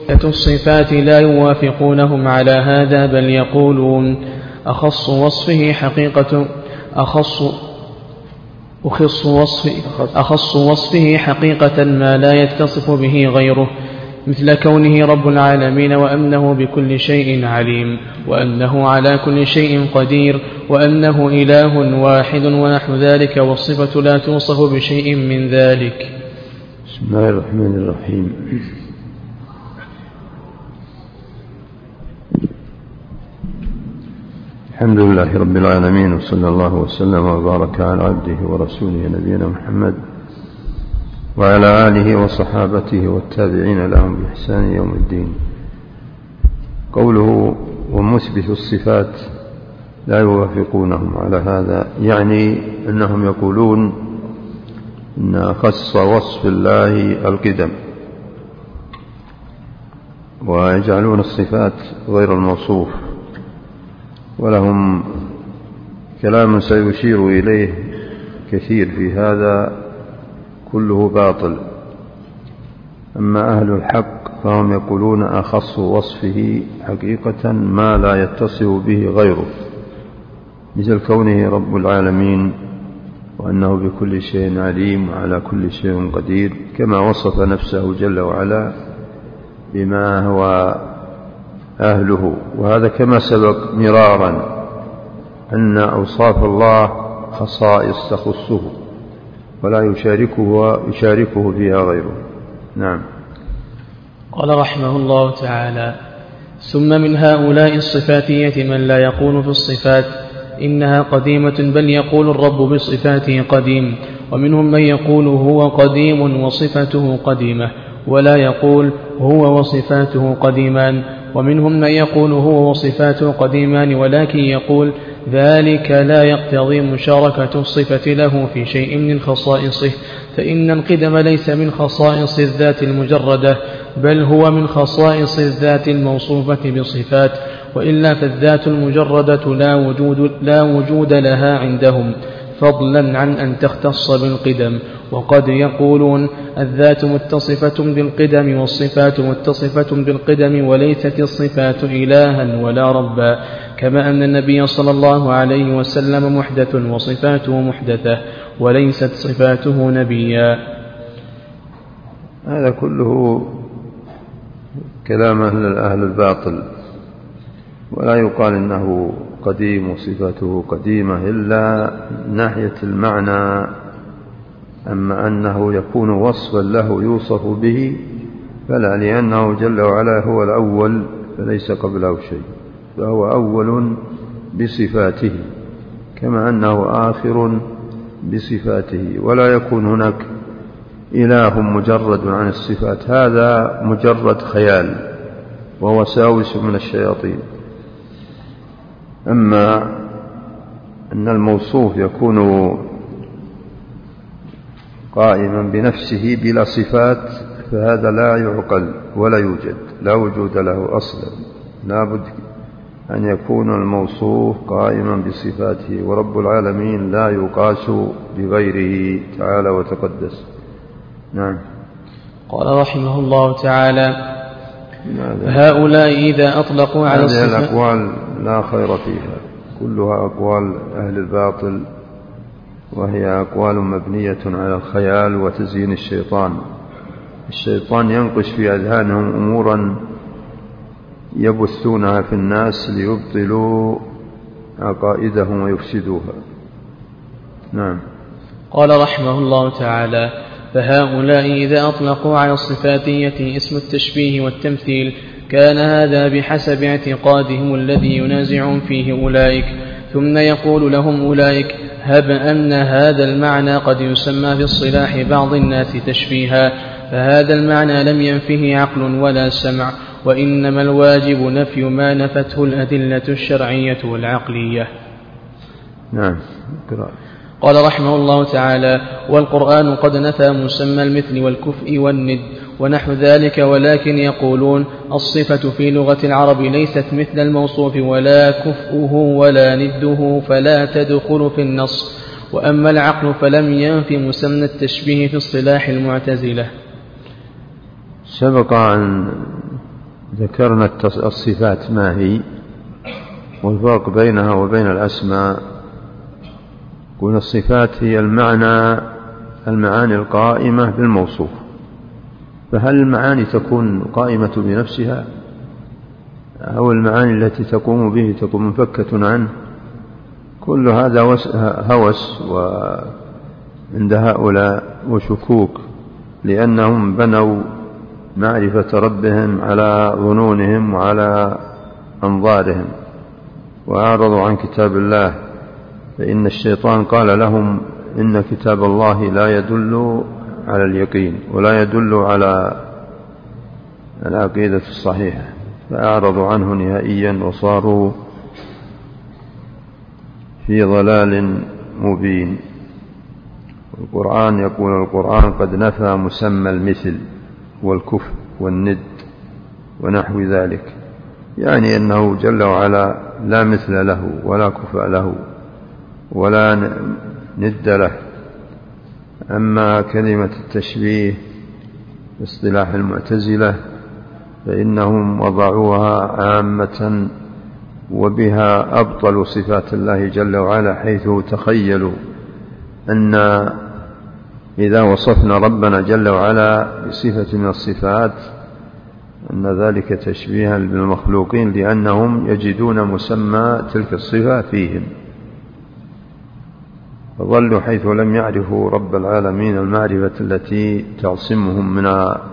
الصفات لا يوافقونهم على هذا، بل يقولون أخص وصفه حقيقة ما لا يتصف به غيره، مثل كونه رب العالمين، وأنه بكل شيء عليم، وأنه على كل شيء قدير، وأنه إله واحد ونحو ذلك، والصفة لا توصف بشيء من ذلك. بسم الله الرحمن الرحيم. الحمد لله رب العالمين، وصلى الله وسلم وبارك على عبده ورسوله نبينا محمد وعلى آله وصحابته والتابعين لهم بإحسان يوم الدين. قوله ومثبت الصفات لا يوافقونهم على هذا، يعني أنهم يقولون إن أخص وصف الله القدم، ويجعلون الصفات غير الموصوف، ولهم كلام سيشير إليه كثير في هذا كله باطل. أما أهل الحق فهم يقولون أخص وصفه حقيقة ما لا يتصف به غيره، مثل كونه رب العالمين، وأنه بكل شيء عليم وعلى كل شيء قدير، كما وصف نفسه جل وعلا بما هو أهله. وهذا كما سبق مرارا أن أوصاف الله خصائص تخصه ولا يشاركه فيها غيره. نعم. قال رحمه الله تعالى: ثم من هؤلاء الصفاتية من لا يقول في الصفات إنها قديمة، بل يقول الرب بصفاته قديم، ومنهم من يقول هو قديم وصفته قديمة، ولا يقول هو وصفاته قديمان، ومنهم من يقول هو وصفاته قديمان، ولكن يقول ذلك لا يقتضي مشاركة الصفة له في شيء من خصائصه، فإن القدم ليس من خصائص الذات المجردة، بل هو من خصائص الذات الموصوفة بصفات، وإلا فالذات المجردة لا وجود لها عندهم، فضلا عن أن تختص بالقدم. وقد يقولون الذات متصفة بالقدم والصفات متصفة بالقدم، وليست الصفات إلها ولا ربا، كما أن النبي صلى الله عليه وسلم محدث وصفاته محدثة، وليست صفاته نبيا. هذا كله كلام أهل الباطل، ولا يقال إنه قديم وصفاته قديمة إلا ناحية المعنى. أما أنه يكون وصفا له يوصف به فلا، لأنه جل وعلا هو الأول فليس قبله شيء، فهو أول بصفاته، كما أنه آخر بصفاته، ولا يكون هناك إله مجرد عن الصفات، هذا مجرد خيال ووساوس من الشياطين. أما أن الموصوف يكون قائما بنفسه بلا صفات فهذا لا يعقل ولا يوجد، لا وجود له أصلا. لا بد أن يكون الموصوف قائما بصفاته، ورب العالمين لا يقاس بغيره تعالى وتقدس. نعم. قال رحمه الله تعالى: هؤلاء إذا أطلقوا على الصفات، هذه الأقوال لا خير فيها، كلها أقوال أهل الباطل، وهي أقوال مبنية على الخيال وتزيين الشيطان. الشيطان ينقش في أذهانهم أمورا يبثونها في الناس ليبطلوا عقائدهم ويفسدوها. نعم. قال رحمه الله تعالى: فهؤلاء إذا أطلقوا على الصفاتية اسم التشبيه والتمثيل كان هذا بحسب اعتقادهم الذي ينازعون فيه أولئك، ثم يقول لهم أولئك: هب أن هذا المعنى قد يسمى في اصطلاح بعض الناس تشبيها، فهذا المعنى لم ينفه عقل ولا سمع، وإنما الواجب نفي ما نفته الأدلة الشرعية والعقلية. نعم. قال رحمه الله تعالى: والقرآن قد نفى مسمى المثل والكفء والند ونحو ذلك، ولكن يقولون الصفة في لغة العرب ليست مثل الموصوف ولا كفؤه ولا نده، فلا تدخل في النص. وأما العقل فلم ينف مسمى التشبيه في اصطلاح المعتزلة. سبق أن ذكرنا الصفات ما هي والفرق بينها وبين الأسماء. قلنا الصفات هي المعاني القائمة بالموصوف، فهل المعاني تكون قائمة بنفسها أو المعاني التي تقوم به تكون منفكة عنه؟ كل هذا هوس وعند هؤلاء وشكوك، لأنهم بنوا معرفة ربهم على ظنونهم وعلى أنظارهم وأعرضوا عن كتاب الله. فإن الشيطان قال لهم إن كتاب الله لا يدل على اليقين ولا يدل على العقيدة الصحيحة، فأعرضوا عنه نهائيا وصاروا في ضلال مبين. القرآن يقول القرآن قد نفى مسمى المثل والكفء والند ونحو ذلك، يعني أنه جل وعلا لا مثل له ولا كفء له ولا ند له. أما كلمة التشبيه باصطلاح المعتزلة فإنهم وضعوها عامة وبها أبطلوا صفات الله جل وعلا، حيث تخيلوا أن إذا وصفنا ربنا جل وعلا بصفة من الصفات أن ذلك تشبيها بالمخلوقين، لأنهم يجدون مسمى تلك الصفة فيهم، فظلوا حيث لم يعرفوا رب العالمين المعرفة التي تعصمهم من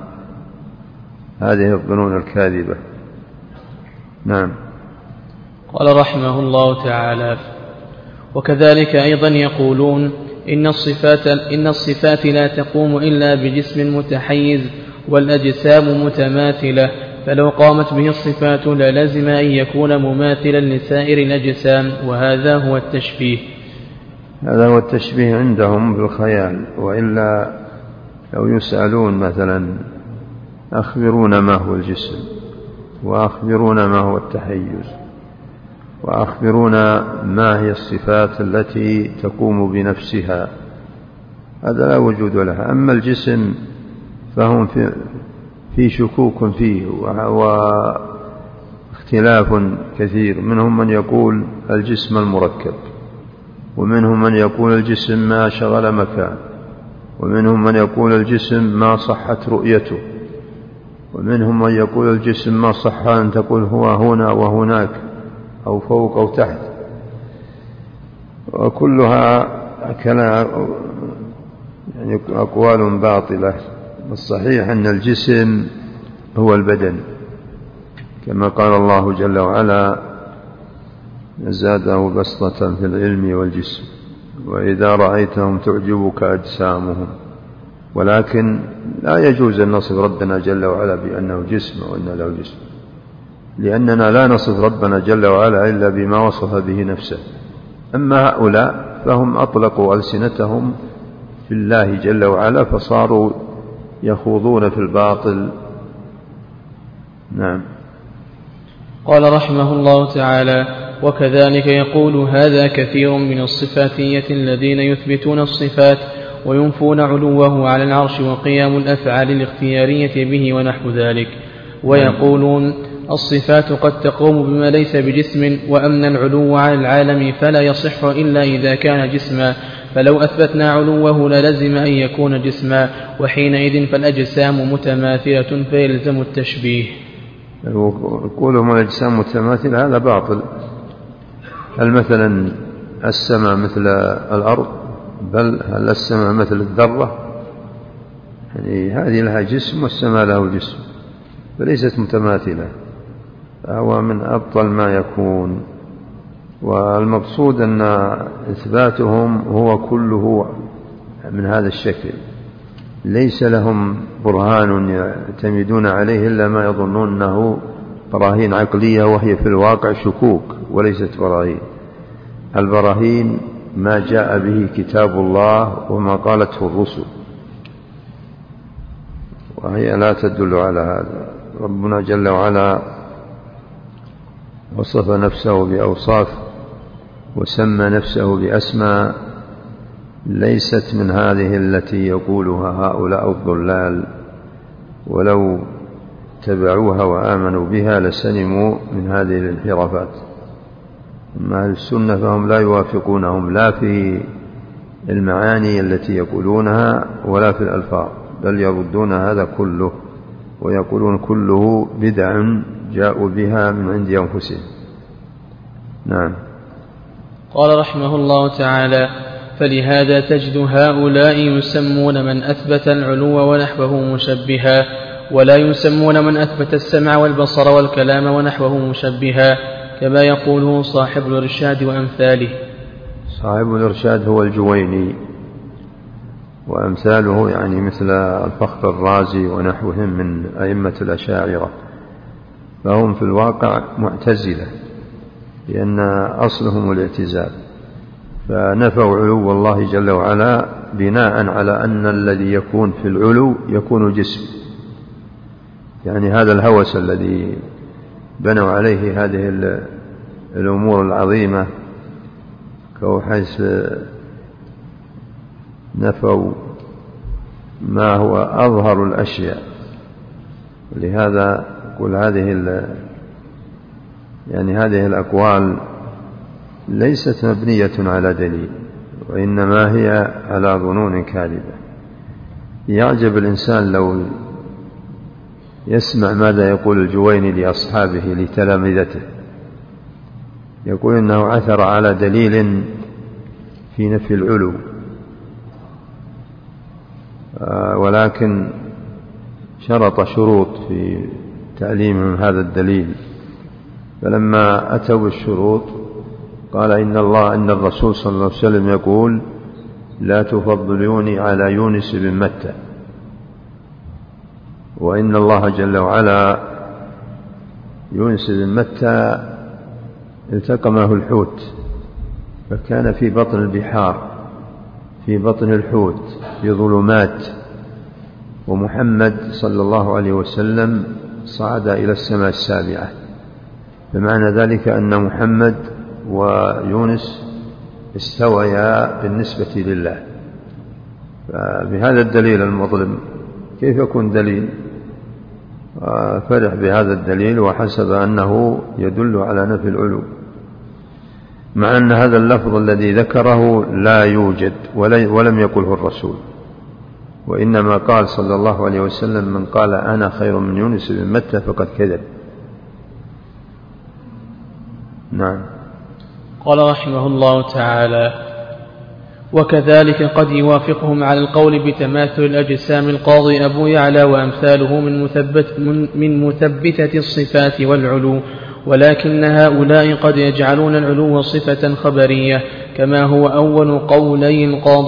هذه الظنون الكاذبة. نعم. قال رحمه الله تعالى: وكذلك أيضا يقولون إن الصفات لا تقوم إلا بجسم متحيز والأجسام متماثلة، فلو قامت به الصفات للزم أن يكون مماثلا لسائر الأجسام، وهذا هو التشبيه. هذا هو التشبيه عندهم بالخيال، وإلا لو يسألون مثلا أخبرونا ما هو الجسم، وأخبرونا ما هو التحيز، وأخبرونا ما هي الصفات التي تقوم بنفسها، هذا لا وجود لها. أما الجسم فهم في شكوك فيه واختلاف كثير، منهم من يقول الجسم المركب، ومنهم من يقول الجسم ما شغل مكان، ومنهم من يقول الجسم ما صحت رؤيته، ومنهم من يقول الجسم ما صح أن تقول هو هنا وهناك أو فوق أو تحت، وكلها يعني أقوال باطلة. الصحيح أن الجسم هو البدن، كما قال الله جل وعلا: زاده بسطة في العلم والجسم وإذا رأيتهم تعجبك أجسامهم. ولكن لا يجوز أن نصف ربنا جل وعلا بأنه جسم وأن له جسم، لأننا لا نصف ربنا جل وعلا إلا بما وصف به نفسه. أما هؤلاء فهم أطلقوا ألسنتهم في الله جل وعلا، فصاروا يخوضون في الباطل. نعم. قال رحمه الله تعالى: وكذلك يقول هذا كثير من الصفاتية الذين يثبتون الصفات وينفون علوه على العرش وقيام الأفعال الاختيارية به ونحو ذلك، ويقولون الصفات قد تقوم بما ليس بجسم، وأن العلو على العالم فلا يصح إلا إذا كان جسما، فلو أثبتنا علوه للزم أن يكون جسما، وحينئذ فالأجسام متماثلة فيلزم التشبيه. يقولون الأجسام متماثلة، هذا باطل. هل مثلا السماء مثل الأرض؟ بل هل السماء مثل الذرة؟ يعني هذه لها جسم والسماء له جسم، فليست متماثلة، فهو من أبطل ما يكون. والمقصود أن إثباتهم هو كله من هذا الشكل، ليس لهم برهان يعتمدون عليه إلا ما يظنون أنه براهين عقلية، وهي في الواقع شكوك وليست براهين. البراهين ما جاء به كتاب الله وما قالته الرسل، وهي لا تدل على هذا. ربنا جل وعلا وصف نفسه بأوصاف وسمى نفسه بأسماء ليست من هذه التي يقولها هؤلاء الضلال. ولو واتبعوها وآمنوا بها لسلموا من هذه الانحرافات. أما أهل السنة فهم لا يوافقونهم لا في المعاني التي يقولونها ولا في الألفاظ، بل يردون هذا كله ويقولون كله بدع جاءوا بها من عند أنفسهم. نعم. قال رحمه الله تعالى: فلهذا تجد هؤلاء يسمون من أثبت العلو ونحوه مشبها، ولا يسمون من أثبت السمع والبصر والكلام ونحوه مشبها، كما يقوله صاحب الإرشاد وأمثاله. صاحب الإرشاد هو الجويني وأمثاله يعني مثل الفخر الرازي ونحوهم من أئمة الأشاعرة، فهم في الواقع معتزلة لأن أصلهم الاعتزال، فنفوا علو الله جل وعلا بناء على أن الذي يكون في العلو يكون جسم، يعني هذا الهوس الذي بنوا عليه هذه الأمور العظيمة، كوحيث نفوا ما هو أظهر الأشياء. لهذا يقول هذه الأقوال ليست مبنية على دليل، وإنما هي على ظنون كاذبة. يعجب الإنسان لو يسمع ماذا يقول الجويني لأصحابه لتلامذته، يقول إنه عثر على دليل في نفي العلو، ولكن شرط شروط في تعليمهم هذا الدليل، فلما أتوا بالشروط قال إن الرسول صلى الله عليه وسلم يقول: لا تفضلوني على يونس بن متى، وإن الله جل وعلا يونس بن متى التقمه الحوت فكان في بطن البحار في بطن الحوت في ظلمات، ومحمد صلى الله عليه وسلم صعد إلى السماء السابعة، فمعنى ذلك أن محمد ويونس استويا بالنسبة لله. فبهذا الدليل المظلم كيف يكون دليل؟ فرح بهذا الدليل وحسب أنه يدل على نفي العلو، مع أن هذا اللفظ الذي ذكره لا يوجد ولم يقله الرسول، وإنما قال صلى الله عليه وسلم: من قال أنا خير من يونس بن متى فقد كذب. نعم. قال رحمه الله تعالى: وكذلك قد يوافقهم على القول بتماثل الأجسام القاضي أبو يعلى وأمثاله من مثبتة الصفات والعلو، ولكن هؤلاء قد يجعلون العلو صفة خبرية، كما هو أول قولي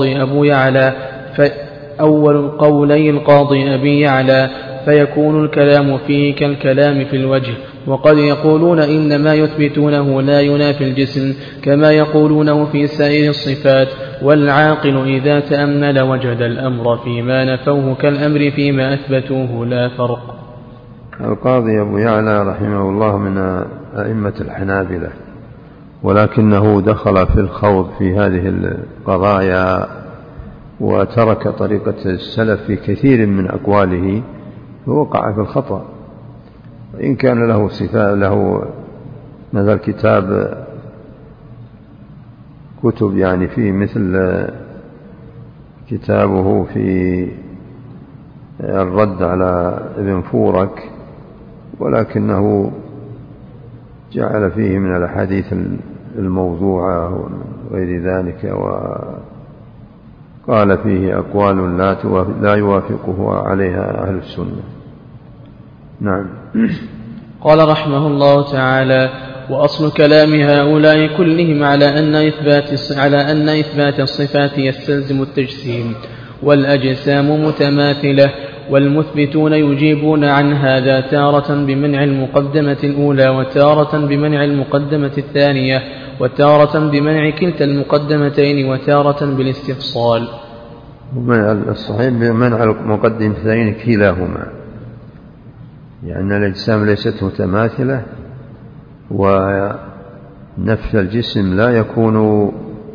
القاضي أبي يعلى، فيكون الكلام فيه كالكلام في الوجه. وقد يقولون إنما يثبتونه لا ينافي الجسم، كما يقولونه في سائر الصفات، والعاقل إذا تأمل وجد الأمر فيما نفوه كالأمر فيما أثبتوه لا فرق. القاضي أبو يعلى رحمه الله من أئمة الحنابلة، ولكنه دخل في الخوض في هذه القضايا وترك طريقة السلف في كثير من أقواله، فوقع في الخطأ. وإن كان له صفات، له مثل كتب يعني فيه مثل كتابه في الرد على ابن فورك، ولكنه جعل فيه من الأحاديث الموضوعة وغير ذلك، وقال فيه أقوال لا يوافقه عليها أهل السنة. نعم. قال رحمه الله تعالى: وأصل كلام هؤلاء كلهم على أن إثبات الصفات يستلزم التجسيم، والأجسام متماثلة، والمثبتون يجيبون عن هذا تارة بمنع المقدمة الأولى، وتارة بمنع المقدمة الثانية، وتارة بمنع كلتا المقدمتين، وتارة بالاستفصال. الصحيح بمنع المقدمتين كلاهما، لأن الأجسام ليست متماثلة، ونفي الجسم لا يكون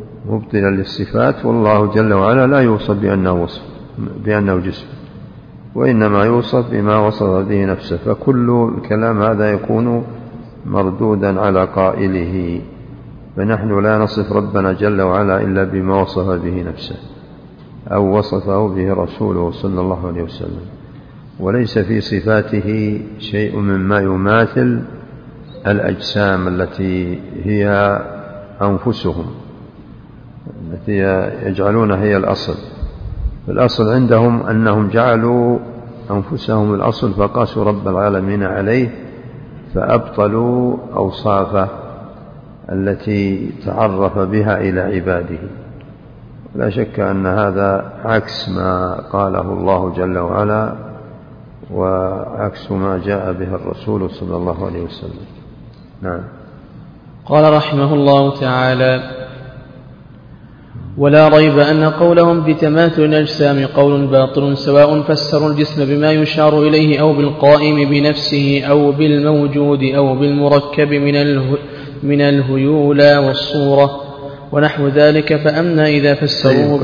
مبطلا للصفات، والله جل وعلا لا يوصف بأنه جسم. وإنما يوصف بما وصف به نفسه، فكل الكلام هذا يكون مردودا على قائله. فنحن لا نصف ربنا جل وعلا إلا بما وصف به نفسه أو وصفه به رسوله صلى الله عليه وسلم، وليس في صفاته شيء مما يماثل الأجسام التي هي أنفسهم، التي يجعلونها هي الأصل. الأصل عندهم أنهم جعلوا أنفسهم الأصل فقاسوا رب العالمين عليه، فأبطلوا أوصافه التي تعرف بها إلى عباده. لا شك أن هذا عكس ما قاله الله جل وعلا وعكس ما جاء به الرسول صلى الله عليه وسلم. نعم. قال رحمه الله تعالى: ولا ريب أن قولهم بتماثل الأجسام قول باطل، سواء فسروا الجسم بما يشار إليه أو بالقائم بنفسه أو بالموجود أو بالمركب من الهيولى والصورة ونحو ذلك. فأما إذا فسروه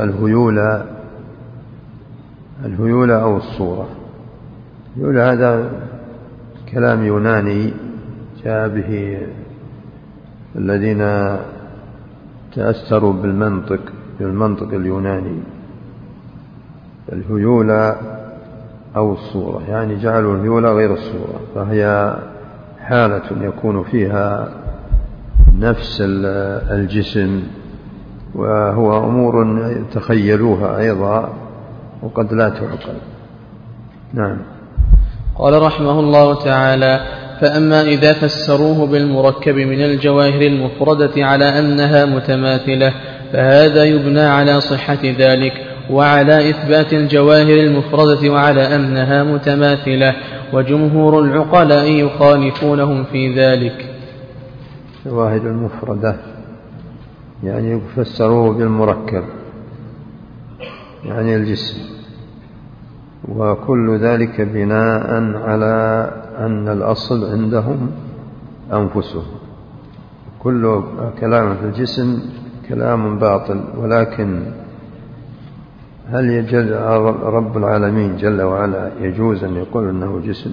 الهيولى أو الصورة، الهيولى هذا كلام يوناني جاء به الذين تأثروا بالمنطق اليوناني. الهيولى أو الصورة يعني جعلوا الهيولى غير الصورة، فهي حالة يكون فيها نفس الجسم، وهو أمور تخيلوها أيضا وقد لا تعقل. نعم. قال رحمه الله تعالى: فأما إذا فسروه بالمركب من الجواهر المفردة على أنها متماثلة فهذا يبنى على صحة ذلك وعلى إثبات الجواهر المفردة وعلى أنها متماثلة، وجمهور العقلاء يخالفونهم في ذلك. الجواهر المفردة يعني فسروه بالمركب يعني الجسم، وكل ذلك بناء على أن الأصل عندهم أنفسهم. كل كلام في الجسم كلام باطل، ولكن هل يجوز رب العالمين جل وعلا يجوز أن يقول أنه جسم؟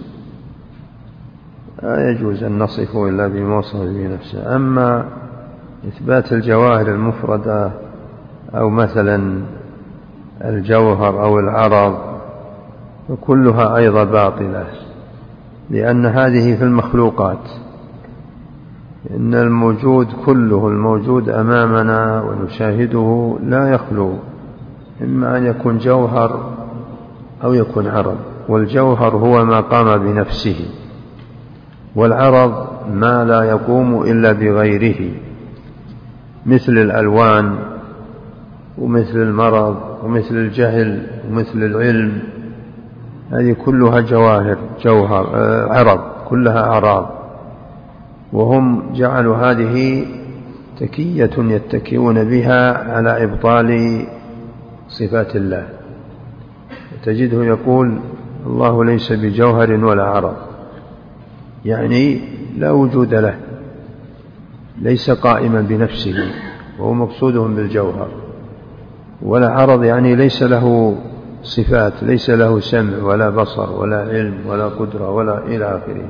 لا يجوز أن نصفه إلا بما وصف به نفسه. أما إثبات الجواهر المفردة أو مثلا الجوهر أو العرض فكلها أيضا باطلة، لأن هذه في المخلوقات. إن الموجود كله الموجود أمامنا ونشاهده لا يخلو إما أن يكون جوهر أو يكون عرض، والجوهر هو ما قام بنفسه، والعرض ما لا يقوم إلا بغيره، مثل الألوان ومثل المرض ومثل الجهل ومثل العلم. هذه كلها عرض، كلها أعراض، وهم جعلوا هذه تكية يتكئون بها على إبطال صفات الله. تجده يقول الله ليس بجوهر ولا عرض، يعني لا وجود له، ليس قائما بنفسه، وهو مقصودهم بالجوهر. ولا عرض يعني ليس له صفات، ليس له سمع ولا بصر ولا علم ولا قدرة ولا إلى آخره.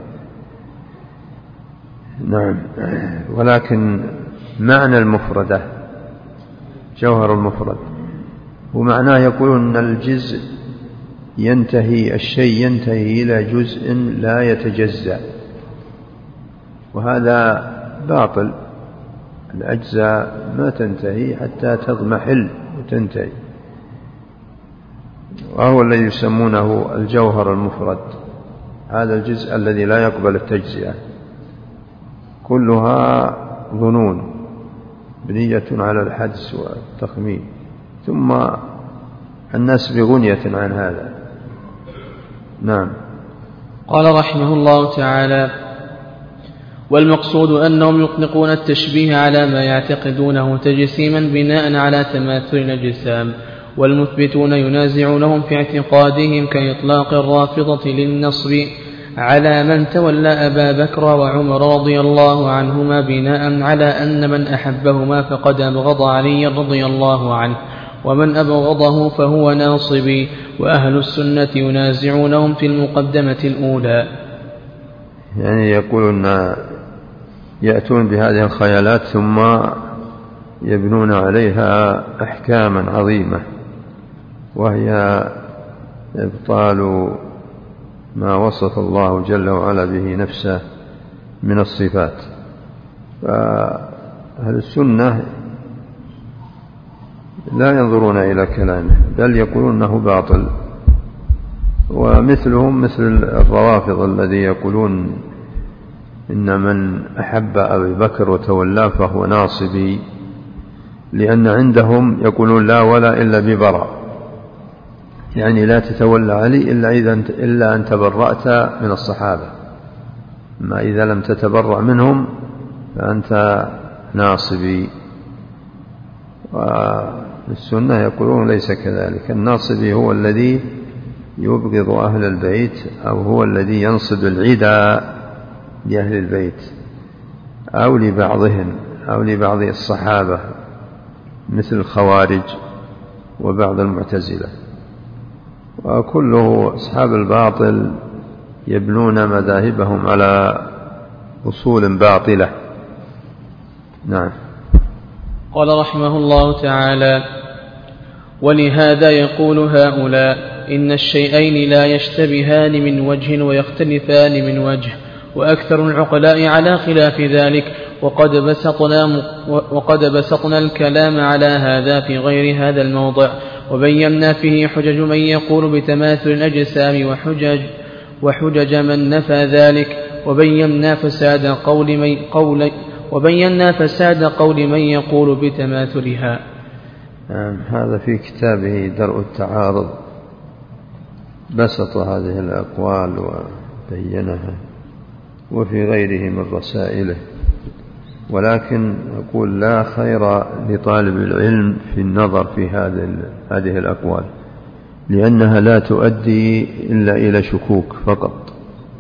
نعم. ولكن معنى المفردة جوهر المفرد ومعناه يقولون أن الجزء الشيء ينتهي إلى جزء لا يتجزأ، وهذا باطل. الأجزاء ما تنتهي حتى تضمحل وتنتهي، وهو الذي يسمونه الجوهر المفرد، هذا الجزء الذي لا يقبل التجزئة. كلها ظنون بنية على الحدس والتخمين، ثم الناس بغنية عن هذا. نعم. قال رحمه الله تعالى: والمقصود أنهم يطلقون التشبيه على ما يعتقدونه تجسيما بناء على تماثل الأجسام، والمثبتون ينازعونهم في اعتقادهم كإطلاق الرافضة للنصب على من تولى أبا بكر وعمر رضي الله عنهما بناء على أن من أحبهما فقد أبغض علي رضي الله عنه، ومن أبغضه فهو ناصبي. وأهل السنة ينازعونهم في المقدمة الأولى. يعني يقولون يأتون بهذه الخيالات ثم يبنون عليها أحكاما عظيمة، وهي إبطال ما وصف الله جل وعلا به نفسه من الصفات. فأهل السنة لا ينظرون إلى كلامه بل يقولون أنه باطل، ومثلهم مثل الروافض الذي يقولون إن من أحب أبي بكر وتولاه فهو ناصبي، لأن عندهم يقولون لا ولا إلا ببراء، يعني لا تتولى علي إلا أن تبرأت من الصحابة، ما إذا لم تتبرأ منهم فأنت ناصبي. والسنة يقولون ليس كذلك، الناصبي هو الذي يبغض أهل البيت، أو هو الذي ينصب العدى لأهل البيت أو لبعضهم أو لبعض الصحابة مثل الخوارج وبعض المعتزلة. وكله أصحاب الباطل يبنون مذاهبهم على أصول باطلة. نعم. قال رحمه الله تعالى: ولهذا يقول هؤلاء إن الشيئين لا يشتبهان من وجه ويختلفان من وجه، وأكثر العقلاء على خلاف ذلك، وقد بسطنا الكلام على هذا في غير هذا الموضع، وبينا فيه حجج من يقول بتماثل الأجسام وحجج من نفى ذلك، وبينا فساد قول من يقول بتماثلها. هذا في كتابه درء التعارض بسط هذه الأقوال وبينها، وفي غيره من رسائله. ولكن أقول لا خير لطالب العلم في النظر في هذه الأقوال، لأنها لا تؤدي إلا إلى شكوك فقط،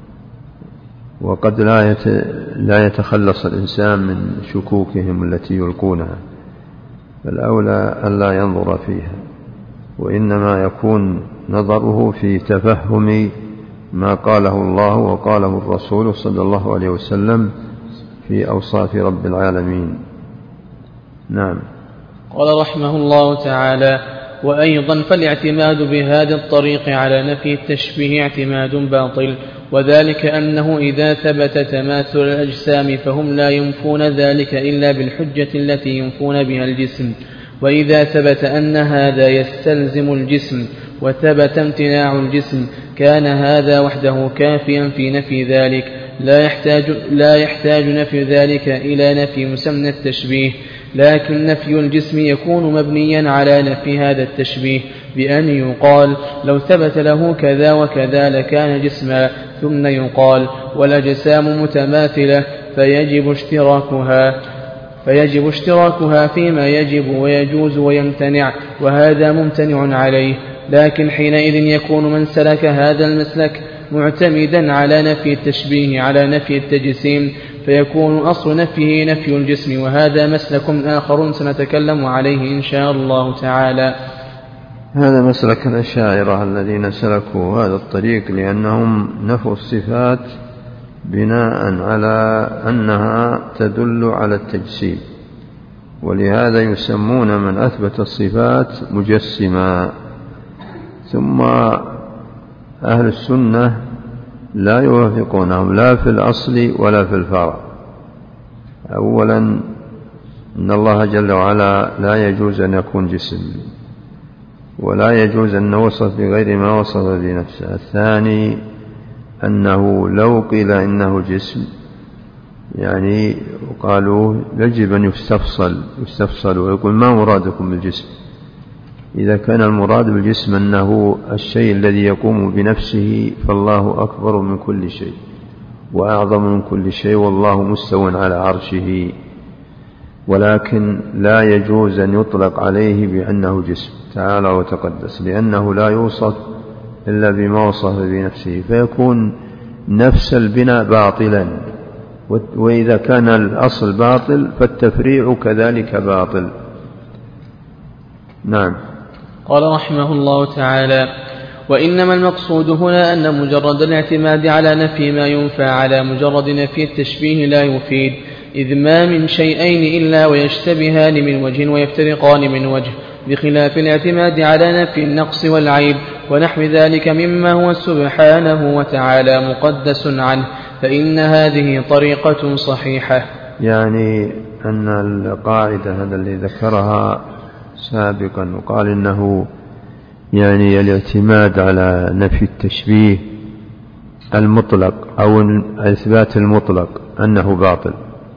وقد لا يتخلص الإنسان من شكوكهم التي يلقونها، فالأولى أن لا ينظر فيها، وإنما يكون نظره في تفهم ما قاله الله وقاله الرسول صلى الله عليه وسلم في أوصاف رب العالمين. نعم. قال رحمه الله تعالى: وأيضا فالاعتماد بهذا الطريق على نفي التشبيه اعتماد باطل، وذلك أنه إذا ثبت تماثل الأجسام فهم لا ينفون ذلك إلا بالحجة التي ينفون بها الجسم، وإذا ثبت أن هذا يستلزم الجسم وثبت امتناع الجسم كان هذا وحده كافيا في نفي ذلك، لا يحتاج نفي ذلك إلى نفي مسمى التشبيه. لكن نفي الجسم يكون مبنيا على نفي هذا التشبيه بأن يقال لو ثبت له كذا وكذا لكان جسما، ثم يقال والأجسام متماثلة فيجب اشتراكها فيما يجب ويجوز ويمتنع، وهذا ممتنع عليه. لكن حينئذ يكون من سلك هذا المسلك معتمدا على نفي التشبيه على نفي التجسيم، فيكون أصل نفيه نفي الجسم، وهذا مسلك آخر سنتكلم عليه إن شاء الله تعالى. هذا مسلك الأشاعرة الذين سلكوا هذا الطريق، لأنهم نفوا الصفات بناء على أنها تدل على التجسيم، ولهذا يسمون من أثبت الصفات مجسما. ثم أهل السنة لا يوافقونهم لا في الأصل ولا في الفرع. أولا إن الله جل وعلا لا يجوز أن يكون جسم، ولا يجوز أن نوصف بغير ما وصف بنفسه. الثاني أنه لو قيل إنه جسم يعني قالوا يجب أن يستفصل ويقول ما مرادكم بالجسم؟ إذا كان المراد بالجسم أنه الشيء الذي يقوم بنفسه فالله أكبر من كل شيء وأعظم من كل شيء والله مستو على عرشه، ولكن لا يجوز أن يطلق عليه بأنه جسم تعالى وتقدس، لأنه لا يوصف إلا بما وصف بنفسه، فيكون نفس البناء باطلا. وإذا كان الأصل باطل فالتفريع كذلك باطل. نعم. قال رحمه الله تعالى: وإنما المقصود هنا أن مجرد الاعتماد على نفي ما ينفى على مجرد نفي التشبيه لا يفيد، إذ ما من شيئين إلا ويشتبهان من وجه ويفترقان من وجه، بخلاف الاعتماد على نفي النقص والعيب ونحو ذلك مما هو سبحانه وتعالى مقدس عنه، فإن هذه طريقة صحيحة. يعني أن القاعدة هذا اللي ذكرها سابقا وقال إنه يعني الاعتماد على نفي التشبيه المطلق أو إثبات المطلق أنه باطل،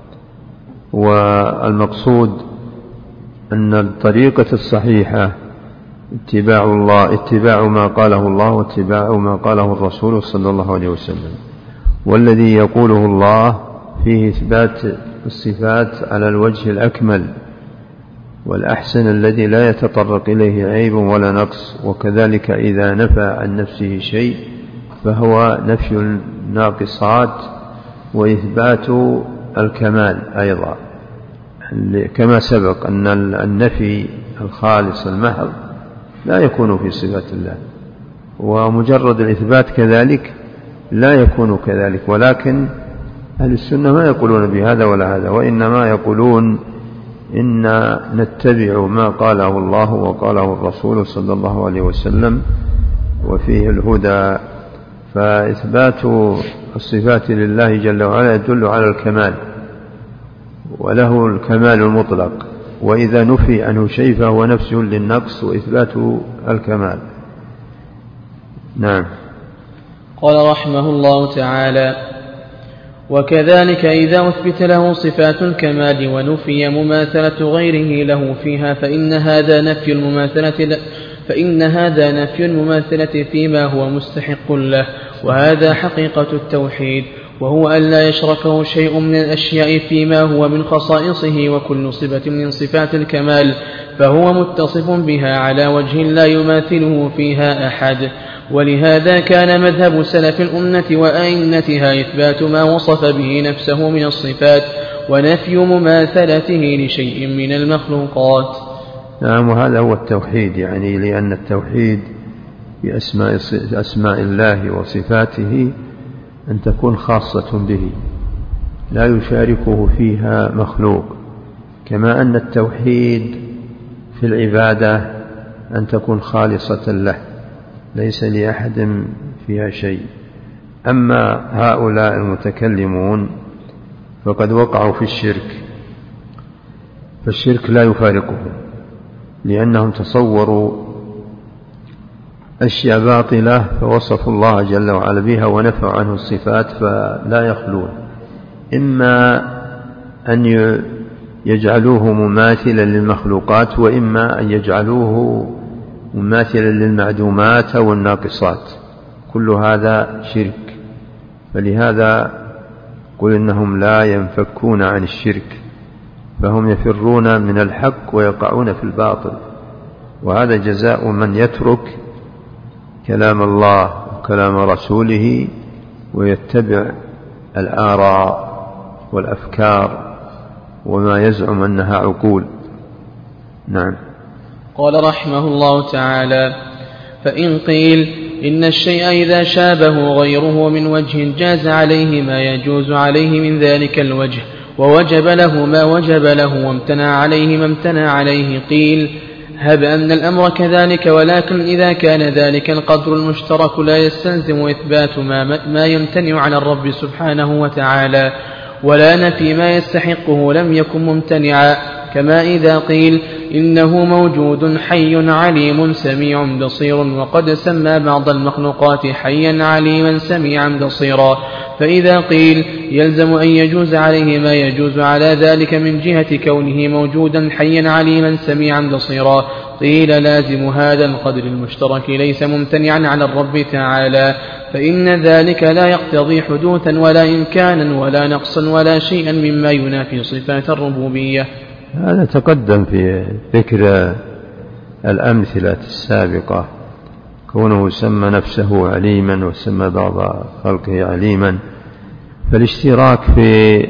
والمقصود أن الطريقة الصحيحة اتباع ما قاله الله واتباع ما قاله الرسول صلى الله عليه وسلم، والذي يقوله الله فيه إثبات الصفات على الوجه الأكمل والأحسن الذي لا يتطرق إليه عيب ولا نقص، وكذلك إذا نفى عن نفسه شيء فهو نفي الناقصات وإثبات الكمال أيضا، كما سبق أن النفي الخالص المحض لا يكون في صفات الله، ومجرد الإثبات كذلك لا يكون كذلك، ولكن أهل السنة ما يقولون بهذا ولا هذا، وإنما يقولون إن نتبع ما قاله الله وقاله الرسول صلى الله عليه وسلم وفيه الهدى. فإثبات الصفات لله جل وعلا يدل على الكمال، وله الكمال المطلق، وإذا نفي عنه شيء فهو نفسه للنقص وإثبات الكمال. نعم. قال رحمه الله تعالى: وكذلك إذا أثبت له صفات الكمال ونفي مماثلة غيره له فيها فإن هذا نفي المماثلة فيما هو مستحق له، وهذا حقيقة التوحيد، وهو أن لا يشركه شيء من الأشياء فيما هو من خصائصه، وكل صفة من صفات الكمال فهو متصف بها على وجه لا يماثله فيها أحد. ولهذا كان مذهب سلف الأمة وأئمتها إثبات ما وصف به نفسه من الصفات ونفي مماثلته لشيء من المخلوقات. نعم، وهذا هو التوحيد، يعني لأن التوحيد بأسماء الله وصفاته أن تكون خاصة به لا يشاركه فيها مخلوق، كما أن التوحيد في العبادة أن تكون خالصة له ليس لأحد فيها شيء. أما هؤلاء المتكلمون فقد وقعوا في الشرك، فالشرك لا يفارقهم، لأنهم تصوروا أشياء باطلة فوصفوا الله جل وعلا بها ونفوا عنه الصفات فلا يخلون، إما أن يجعلوه مماثلا للمخلوقات، وإما أن يجعلوه مماثلا للمعدومات أو الناقصات، كل هذا شرك. فلهذا قل إنهم لا ينفكون عن الشرك، فهم يفرون من الحق ويقعون في الباطل، وهذا جزاء من يترك كلام الله وكلام رسوله ويتبع الآراء والأفكار وما يزعم أنها عقول. نعم. قال رحمه الله تعالى: فإن قيل إن الشيء إذا شابه غيره من وجه جاز عليه ما يجوز عليه من ذلك الوجه، ووجب له ما وجب له، وامتنع عليه ما امتنع عليه، قيل: هب أن الأمر كذلك، ولكن إذا كان ذلك القدر المشترك لا يستلزم إثبات ما يمتنع على الرب سبحانه وتعالى، ولا نفي ما يستحقه لم يكن ممتنعا، كما إذا قيل إنه موجود حي عليم سميع بصير، وقد سمى بعض المخلوقات حيا عليما سميعا بصيرا، فإذا قيل يلزم أن يجوز عليه ما يجوز على ذلك من جهة كونه موجودا حيا عليما سميعا بصيرا، قيل لازم هذا القدر المشترك ليس ممتنعا على الرب تعالى، فإن ذلك لا يقتضي حدوثا ولا إمكانا ولا نقصا ولا شيئا مما ينافي صفات الربوبية. هذا تقدم في ذكر الأمثلة السابقة، كونه سمى نفسه عليما وسمى بعض خلقه عليما، فالاشتراك في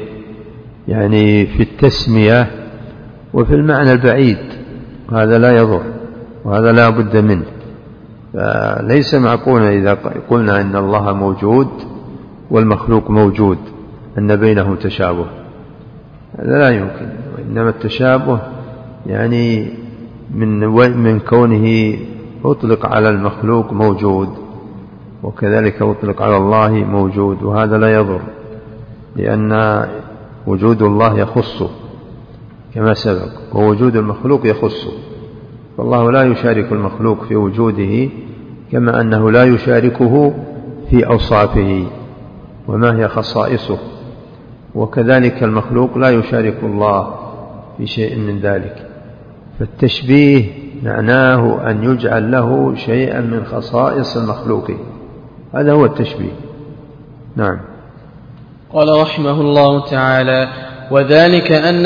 التسمية وفي المعنى البعيد هذا لا يضر، وهذا لا بد منه. فليس معقولا إذا قلنا إن الله موجود والمخلوق موجود أن بينهم تشابه، هذا لا يمكن. وإنما التشابه يعني من كونه أطلق على المخلوق موجود وكذلك أطلق على الله موجود، وهذا لا يضر، لأن وجود الله يخصه كما سبق، ووجود المخلوق يخصه. فالله لا يشارك المخلوق في وجوده كما أنه لا يشاركه في أوصافه وما هي خصائصه، وكذلك المخلوق لا يشارك الله في شيء من ذلك. فالتشبيه معناه أن يجعل له شيئا من خصائص المخلوق، هذا هو التشبيه. نعم. قال رحمه الله تعالى: وذلك أن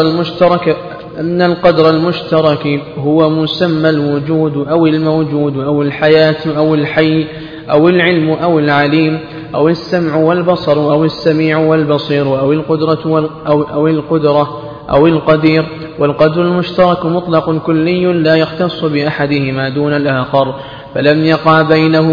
القدر المشترك هو مسمى الوجود أو الموجود أو الحياة أو الحي أو العلم أو العليم أو السمع والبصر أو السميع والبصير أو القدرة أو القدير. والقدر المشترك مطلق كلي لا يختص بأحدهما دون الآخر، فلم يقع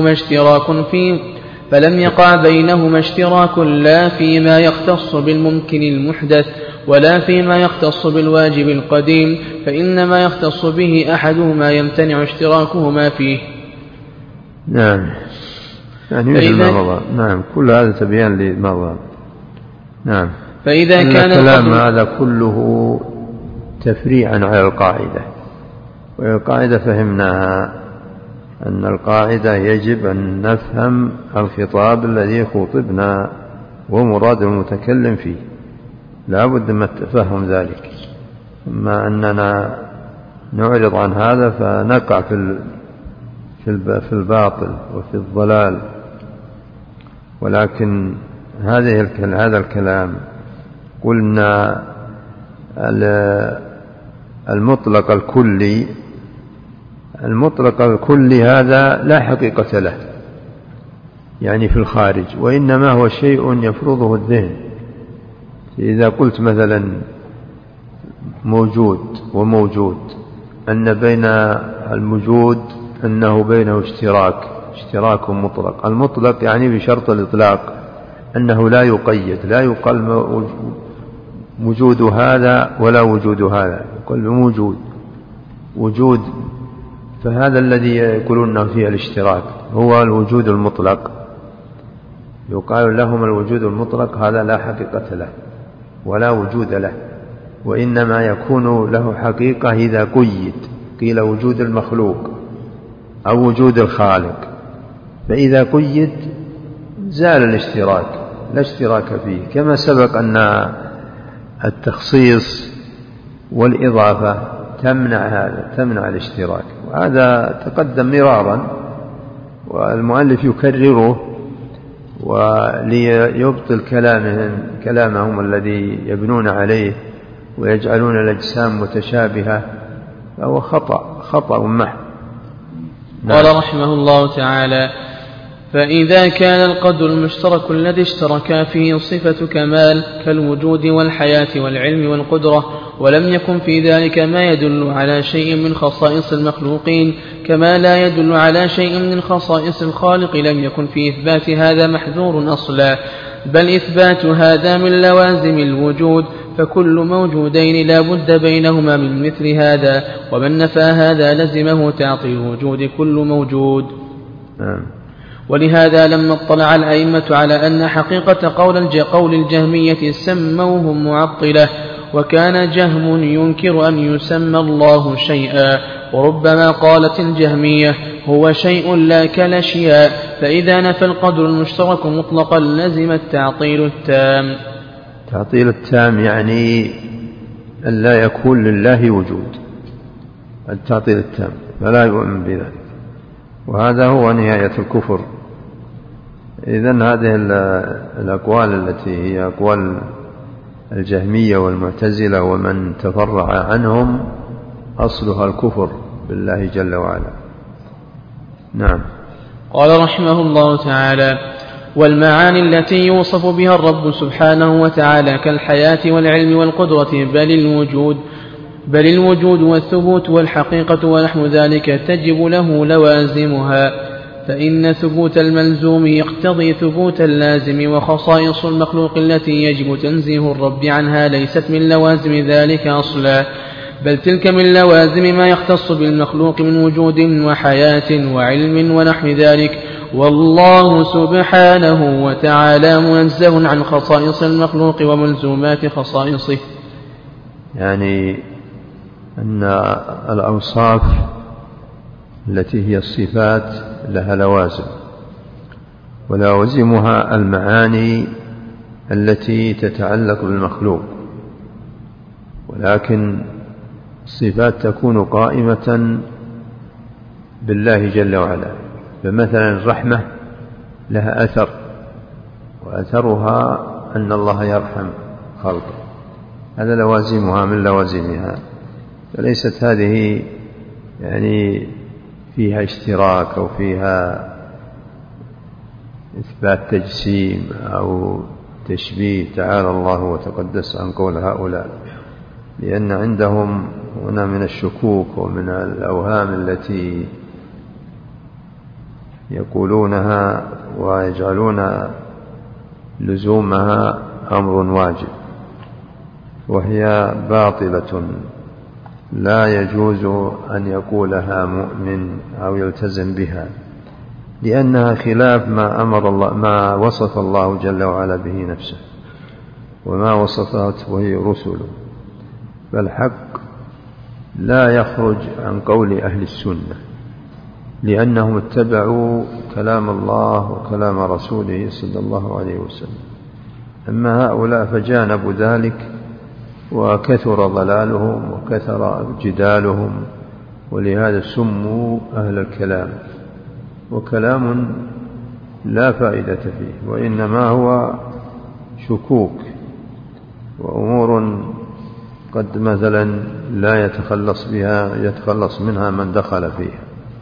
بينهما اشتراك لا فيما يختص بالممكن المحدث ولا فيما يختص بالواجب القديم، فإنما يختص به أحدهما يمتنع اشتراكهما فيه. نعم، يعني مثل ما مضى. نعم، كل هذا تبيان لماذا. نعم. فإذا كان الكلام هذا كله تفريعا على القاعدة، والقاعدة فهمناها أن القاعدة يجب أن نفهم الخطاب الذي خطبنا ومراد المتكلم فيه، لا بد من تفهم ذلك. أما أننا نعرض عن هذا فنقع في الباطل وفي الضلال. ولكن هذا الكلام قلنا المطلق الكلي هذا لا حقيقة له يعني في الخارج، وإنما هو شيء يفرضه الذهن. إذا قلت مثلا موجود وموجود، أن بين الموجود أنه بينه اشتراك مطلق. المطلق يعني بشرط الإطلاق أنه لا يقيد، لا يقال وجود هذا ولا وجود هذا، يقال وجود. فهذا الذي يقولون فيه الاشتراك هو الوجود المطلق، يقال لهم الوجود المطلق، هذا لا حقيقة له ولا وجود له، وإنما يكون له حقيقة إذا قيد، قيل وجود المخلوق أو وجود الخالق، فإذا قيد زال الاشتراك، لا اشتراك فيه. كما سبق أن التخصيص والإضافة تمنع الاشتراك، وهذا تقدم مرارا والمؤلف يكرره وليبطل كلامهم الذي يبنون عليه ويجعلون الأجسام متشابهة، فهو خطأ محض. قال رحمه الله تعالى: فإذا كان القدر المشترك الذي اشتركا فيه صفة كمال كالوجود والحياة والعلم والقدرة، ولم يكن في ذلك ما يدل على شيء من خصائص المخلوقين كما لا يدل على شيء من خصائص الخالق، لم يكن في إثبات هذا محذور أصلا، بل إثبات هذا من لوازم الوجود، فكل موجودين لا بد بينهما من مثل هذا، ومن نفى هذا لزمه تعطيل وجود كل موجود. ولهذا لما اطلع الأئمة على أن حقيقة قول الجهمية سموهم معطلة، وكان جهم ينكر أن يسمى الله شيئا، وربما قالت الجهمية هو شيء لا كالأشياء، فإذا نفى القدر المشترك مطلقا لزم التعطيل التام. تعطيل التام يعني أن لا يكون لله وجود، التعطيل التام، فلا يؤمن بذلك، وهذا هو نهاية الكفر. إذن هذه الأقوال التي هي أقوال الجهمية والمعتزلة ومن تفرع عنهم أصلها الكفر بالله جل وعلا. نعم. قال رحمه الله تعالى: والمعاني التي يوصف بها الرب سبحانه وتعالى كالحياة والعلم والقدرة بل الوجود، بل الوجود والثبوت والحقيقة ونحو ذلك تجب له لوازمها، فإن ثبوت الملزوم يقتضي ثبوت اللازم، وخصائص المخلوق التي يجب تنزيه الرب عنها ليست من لوازم ذلك أصلا، بل تلك من لوازم ما يختص بالمخلوق من وجود وحياة وعلم ونحو ذلك، والله سبحانه وتعالى منزه عن خصائص المخلوق وملزومات خصائصه. يعني أن الأوصاف التي هي الصفات لها لوازم، ولوازمها المعاني التي تتعلق بالمخلوق، ولكن الصفات تكون قائمة بالله جل وعلا. فمثلا الرحمة لها أثر، وأثرها أن الله يرحم خلقه، هذا لوازمها من لوازمها، فليست هذه يعني فيها اشتراك أو فيها إثبات تجسيم أو تشبيه، تعالى الله وتقدس عن قول هؤلاء، لأن عندهم هنا من الشكوك ومن الأوهام التي يقولونها ويجعلون لزومها أمر واجب، وهي باطلة لا يجوز أن يقولها مؤمن أو يلتزم بها، لأنها خلاف ما أمر الله، ما وصف الله جل وعلا به نفسه وما وصفته به رسله. فالحق لا يخرج عن قول أهل السنة، لأنهم اتبعوا كلام الله وكلام رسوله صلى الله عليه وسلم. أما هؤلاء فجانبوا ذلك وكثر ضلالهم وكثر جدالهم، ولهذا سموا أهل الكلام، وكلام لا فائدة فيه، وإنما هو شكوك وأمور قد مثلا لا يتخلص منها من دخل فيها،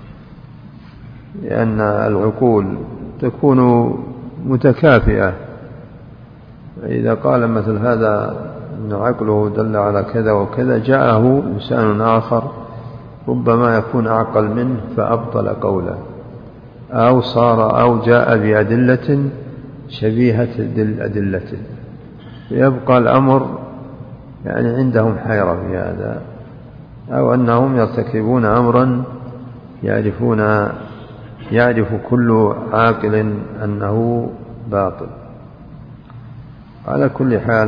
لأن العقول تكون متكافئة، فإذا قال مثل هذا أن عقله دل على كذا وكذا، جاءه إنسان آخر ربما يكون أعقل منه فأبطل قوله، أو جاء بأدلة شبيهة أدلته، فيبقى الأمر يعني عندهم حيرة في هذا، أو أنهم يرتكبون أمرا يعرف كل عاقل أنه باطل. على كل حال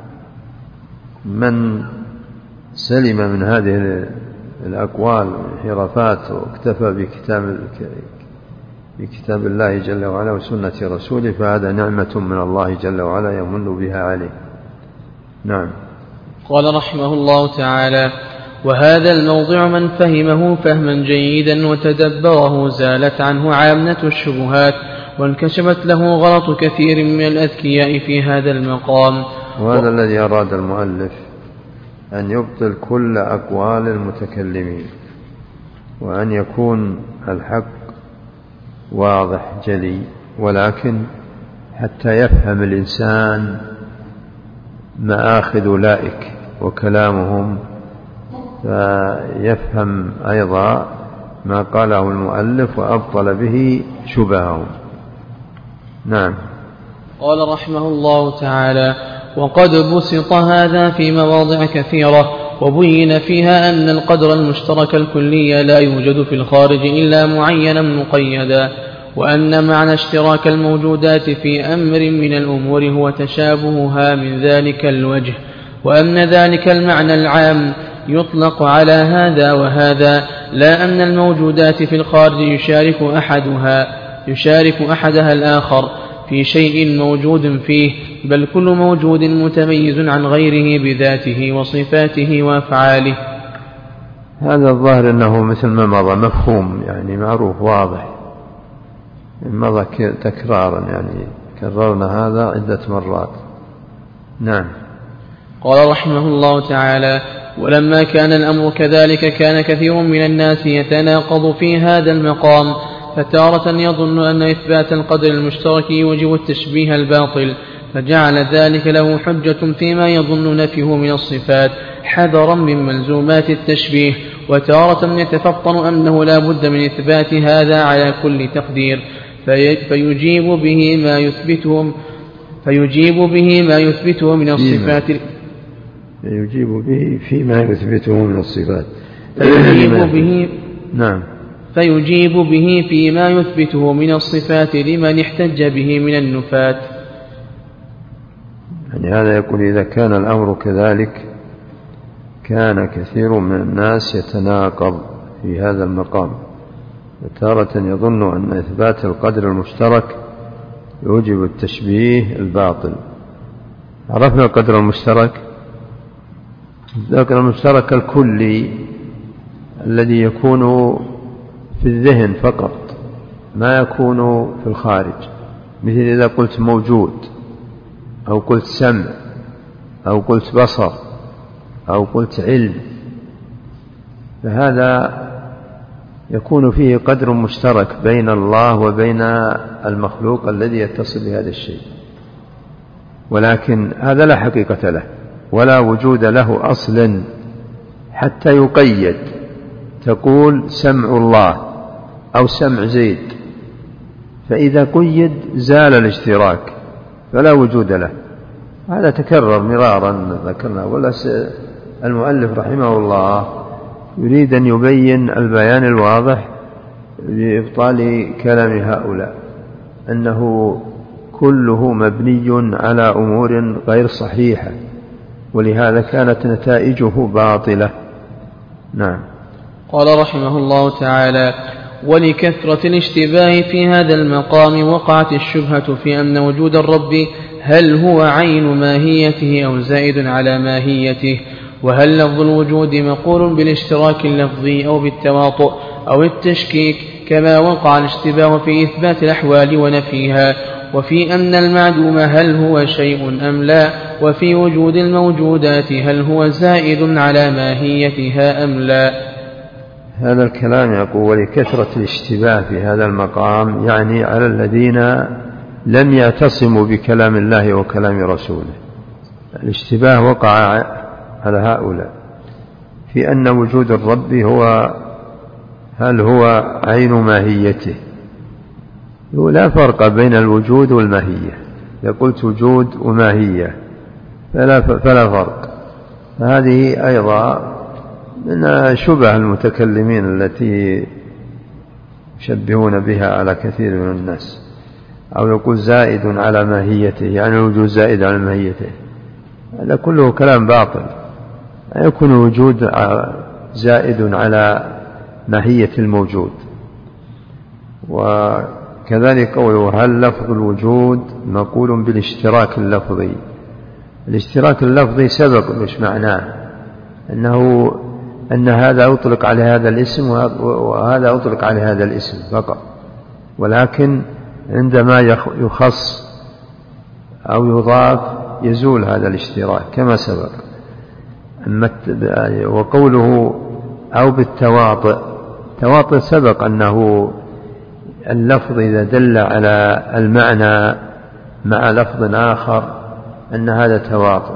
من سلم من هذه الأقوال والانحرافات واكتفى بكتاب الله جل وعلا وسنة رسوله، فهذا نعمة من الله جل وعلا يمن بها عليه. نعم. قال رحمه الله تعالى: وهذا الموضع من فهمه فهما جيدا وتدبره زالت عنه عامة الشبهات، وانكشفت له غلط كثير من الأذكياء في هذا المقام. وهذا الذي أراد المؤلف أن يبطل كل أقوال المتكلمين، وأن يكون الحق واضح جلي، ولكن حتى يفهم الإنسان مآخذ أولئك وكلامهم، فيفهم أيضا ما قاله المؤلف وأبطل به شبههم. نعم. قال رحمه الله تعالى: وقد بسط هذا في مواضع كثيرة، وبين فيها أن القدر المشترك الكلي لا يوجد في الخارج إلا معينا مقيدا، وأن معنى اشتراك الموجودات في أمر من الأمور هو تشابهها من ذلك الوجه، وأن ذلك المعنى العام يطلق على هذا وهذا، لا أن الموجودات في الخارج يشارك أحدها الآخر في شيء موجود فيه، بل كل موجود متميز عن غيره بذاته وصفاته وأفعاله. هذا الظاهر أنه مثل ما مضى مفهوم، يعني معروف واضح، مضى تكرارا، يعني كررنا هذا عدة مرات. نعم. قال رحمه الله تعالى: ولما كان الأمر كذلك كان كثير من الناس يتناقض في هذا المقام، فتارة يظن أن إثبات القدر المشترك يوجب التشبيه الباطل، فجعل ذلك له حجة فيما يظن نفيه من الصفات حذرا من ملزومات التشبيه، وتارة يتفطن أنه لا بد من إثبات هذا على كل تقدير، فيجيب به ما يثبته من الصفات فيجيب به فيما يثبته من الصفات فيجيب به فيما يثبته من الصفات لمن احتج به من النفاة. يعني هذا يقول إذا كان الأمر كذلك كان كثير من الناس يتناقض في هذا المقام، وتارة يظن أن إثبات القدر المشترك يوجب التشبيه الباطل. عرفنا القدر المشترك، القدر المشترك الكلي الذي يكون في الذهن فقط، ما يكون في الخارج، مثل إذا قلت موجود أو قلت سمع أو قلت بصر أو قلت علم، فهذا يكون فيه قدر مشترك بين الله وبين المخلوق الذي يتصل بهذا الشيء، ولكن هذا لا حقيقة له ولا وجود له أصلا حتى يقيد، تقول سمع الله أو سمع زيد، فإذا قيد زال الاشتراك فلا وجود له. هذا تكرر مرارا ذكرنا، ولا المؤلف رحمه الله يريد أن يبين البيان الواضح لإبطال كلام هؤلاء، أنه كله مبني على أمور غير صحيحة، ولهذا كانت نتائجه باطلة. نعم. قال رحمه الله تعالى: ولكثرة الاشتباه في هذا المقام وقعت الشبهة في أن وجود الرب هل هو عين ماهيته أو زائد على ماهيته، وهل لفظ الوجود مقول بالاشتراك اللفظي أو بالتواطؤ أو التشكيك، كما وقع الاشتباه في إثبات الأحوال ونفيها، وفي أن المعدوم هل هو شيء أم لا، وفي وجود الموجودات هل هو زائد على ماهيتها أم لا. هذا الكلام يقول ولكثرة الاشتباه في هذا المقام، يعني على الذين لم يعتصموا بكلام الله وكلام رسوله. الاشتباه وقع على هؤلاء في أن وجود الرب هل هو عين ماهيته. لا فرق بين الوجود والماهية، إذا قلت وجود وماهية فلا فرق. فهذه أيضا من شبه المتكلمين التي يشبهون بها على كثير من الناس. أو يقول زائد على ماهيته، يعني الوجود زائد على ماهيته، هذا كله كلام باطل. يكون الوجود زائد على ماهية الموجود. وكذلك قوله هل لفظ الوجود مقول بالاشتراك اللفظي. الاشتراك اللفظي سبق مش معناه أن هذا أطلق على هذا الاسم وهذا أطلق على هذا الاسم فقط، ولكن عندما يخص أو يضاف يزول هذا الاشتراك كما سبق. وقوله أو بالتواطؤ، تواطؤ سبق أنه اللفظ إذا دل على المعنى مع لفظ آخر أن هذا تواطؤ.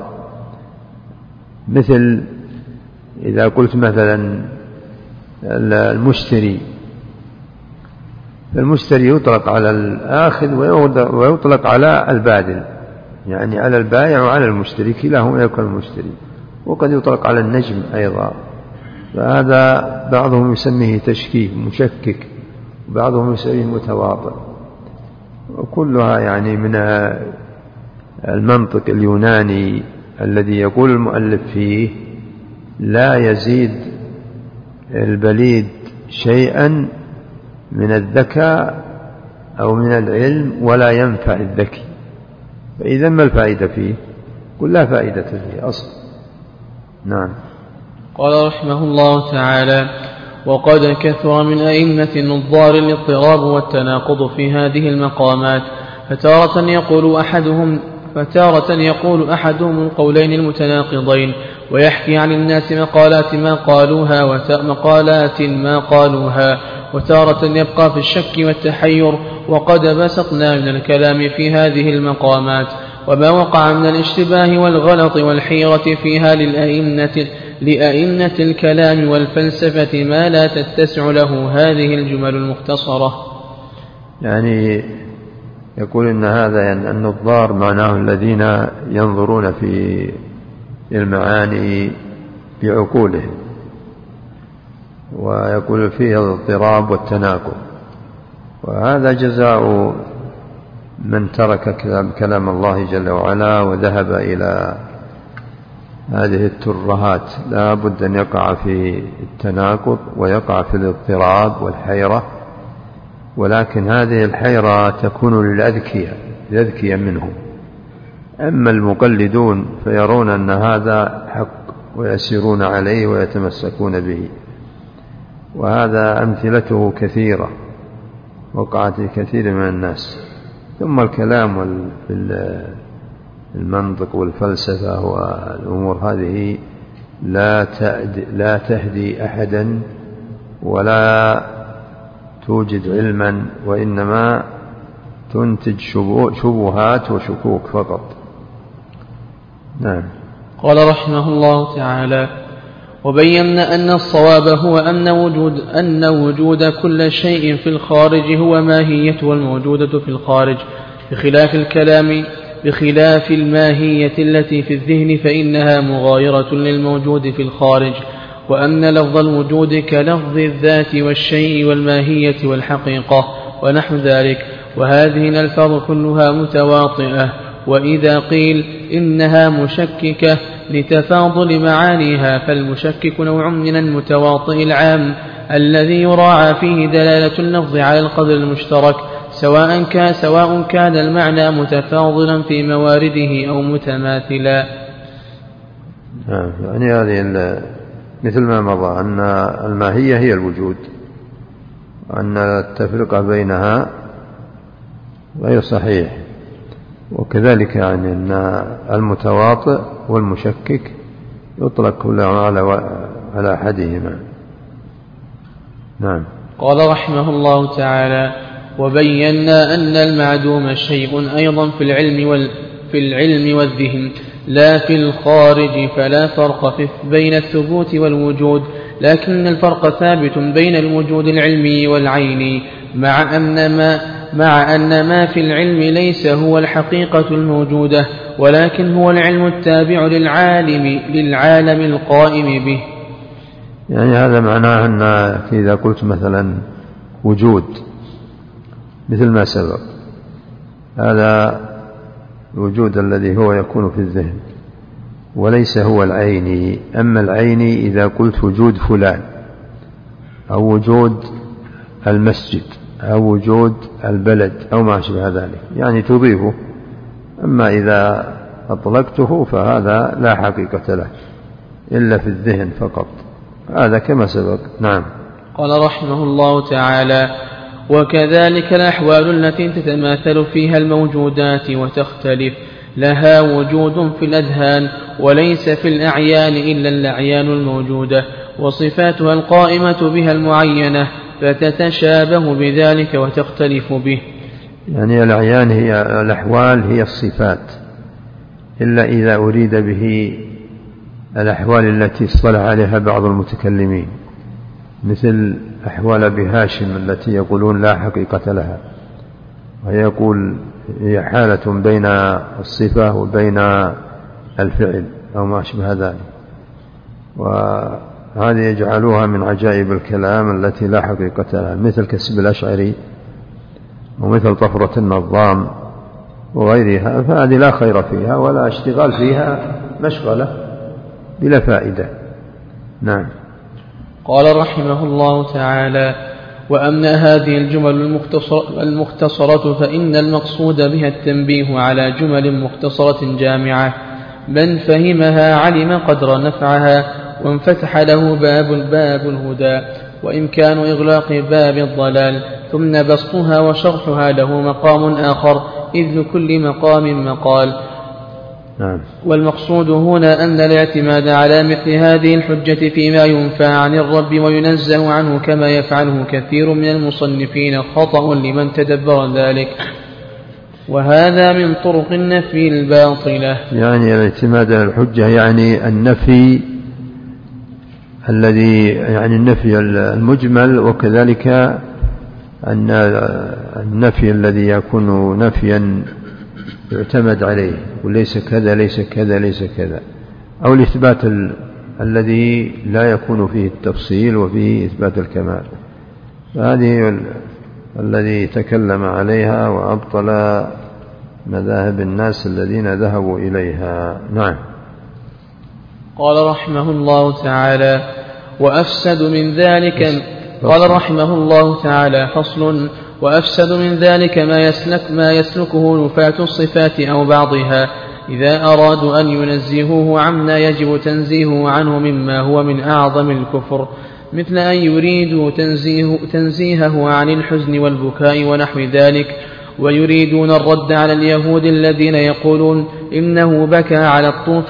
مثل إذا قلت مثلا المشتري، فالمشتري يطلق على الآخذ ويطلق على البادل، يعني على البائع وعلى المشتري كلاهما يكون المشتري، وقد يطلق على النجم أيضا. فهذا بعضهم يسميه تشكيك مشكك، وبعضهم يسميه متواطئ، وكلها يعني من المنطق اليوناني الذي يقول المؤلف فيه لا يزيد البليد شيئا من الذكاء أو من العلم ولا ينفع الذكي. فإذا ما الفائدة فيه؟ قل لا فائدة فيه أصلا. نعم. قال رحمه الله تعالى: وقد كثر من أئمة النظار الاضطراب والتناقض في هذه المقامات، فتارة يقول أحدهم القولين المتناقضين، ويحكي عن الناس مقالات ما قالوها، وتارة يبقى في الشك والتحير. وقد بسطنا من الكلام في هذه المقامات، وما وقع من الاشتباه والغلط والحيرة فيها لأئمة الكلام والفلسفة ما لا تتسع له هذه الجمل المختصرة. يعني يقول إن هذا النظار معناه الذين ينظرون في المعاني بعقولهم، ويقول فيه الاضطراب والتناقض، وهذا جزاء من ترك كلام الله جل وعلا وذهب إلى هذه الترهات. لا بد أن يقع في التناقض ويقع في الاضطراب والحيرة، ولكن هذه الحيرة تكون للأذكياء منهم. أما المقلدون فيرون أن هذا حق ويسيرون عليه ويتمسكون به، وهذا أمثلته كثيرة وقعت لكثير من الناس. ثم الكلام المنطق والفلسفة والأمور هذه لا تهدي أحدا ولا توجد علما، وإنما تنتج شبهات وشكوك فقط. نعم. قال رحمه الله تعالى: وبينا أن الصواب هو أن وجود كل شيء في الخارج هو ماهيته الموجودة في الخارج، بخلاف الماهية التي في الذهن فإنها مغايرة للموجود في الخارج، وأن لفظ الوجود كلفظ الذات والشيء والماهية والحقيقة ونحو ذلك، وهذه الألفاظ كلها متواطئة، وإذا قيل إنها مشككة لتفاضل معانيها فالمشكك نوع من المتواطئ العام الذي يراعى فيه دلالة اللفظ على القدر المشترك، سواء كان المعنى متفاضلا في موارده أو متماثلا. يعني هذه مثل ما مضى أن الماهية هي الوجود، وأن التفرقة بينها غير صحيح، وكذلك يعني أن المتواطئ والمشكك يطلق كله على أحدهما. نعم. قال رحمه الله تعالى: وبينا أن المعدوم شيء أيضا في العلم والذهن لا في الخارج، فلا فرق بين الثبوت والوجود، لكن الفرق ثابت بين الوجود العلمي والعيني، مع أن ما في العلم ليس هو الحقيقة الموجودة، ولكن هو العلم التابع للعالم القائم به. يعني هذا معناه أن إذا قلت مثلا وجود مثل ما سبق، هذا الوجود الذي هو يكون في الذهن وليس هو العيني. أما العيني إذا قلت وجود فلان أو وجود المسجد أو وجود البلد أو ما شابه ذلك، يعني تضيفه. أما إذا أطلقته فهذا لا حقيقة له إلا في الذهن فقط، هذا كما سبق. نعم. قال رحمه الله تعالى: وكذلك الأحوال التي تتماثل فيها الموجودات وتختلف لها وجود في الأذهان، وليس في الأعيان إلا الأعيان الموجودة، وصفاتها القائمة بها المعينة، فتتشابه بذلك وتختلف به. يعني الأعيان هي الأحوال، هي الصفات، إلا إذا أريد به الأحوال التي اصطلح عليها بعض المتكلمين، مثل أحوال أبي هاشم التي يقولون لا حقيقة لها، ويقول هي حالة بين الصفة وبين الفعل أو ما أشبه ذلك، وهذه يجعلوها من عجائب الكلام التي لا حقيقة لها، مثل كسب الأشعري ومثل طفرة النظام وغيرها، فهذه لا خير فيها ولا اشتغال فيها، مشغلة بلا فائدة. نعم. قال رحمه الله تعالى: وأما هذه الجمل المختصرة فإن المقصود بها التنبيه على جمل مختصرة جامعة، من فهمها علم قدر نفعها وانفتح له باب الهدى، وإمكان إغلاق باب الضلال، ثم بسطها وشرحها له مقام آخر، إذ لكل مقام مقال. والمقصود هنا أن الاعتماد على مثل هذه الحجة فيما ينفى عن الرب وينزه عنه كما يفعله كثير من المصنفين خطأ لمن تدبر ذلك، وهذا من طرق النفي الباطلة. يعني الاعتماد على الحجة يعني النفي النفي المجمل، وكذلك أن النفي الذي يكون نفيا يعتمد عليه وليس كذا ليس كذا ليس كذا، أو الإثبات الذي لا يكون فيه التفصيل وفيه إثبات الكمال. هذه الذي تكلم عليها وأبطل مذاهب الناس الذين ذهبوا إليها. نعم. قال رحمه الله تعالى: وأفسد من ذلك قال رحمه الله تعالى: فصل: وأفسد من ذلك ما يسلكه نفاة الصفات أو بعضها إذا أرادوا أن ينزهوه عما يجب تنزيهه عنه مما هو من أعظم الكفر، مثل أن يريدوا تنزيهه عن الحزن والبكاء ونحو ذلك، ويريدون الرد على اليهود الذين يقولون إنه بكى على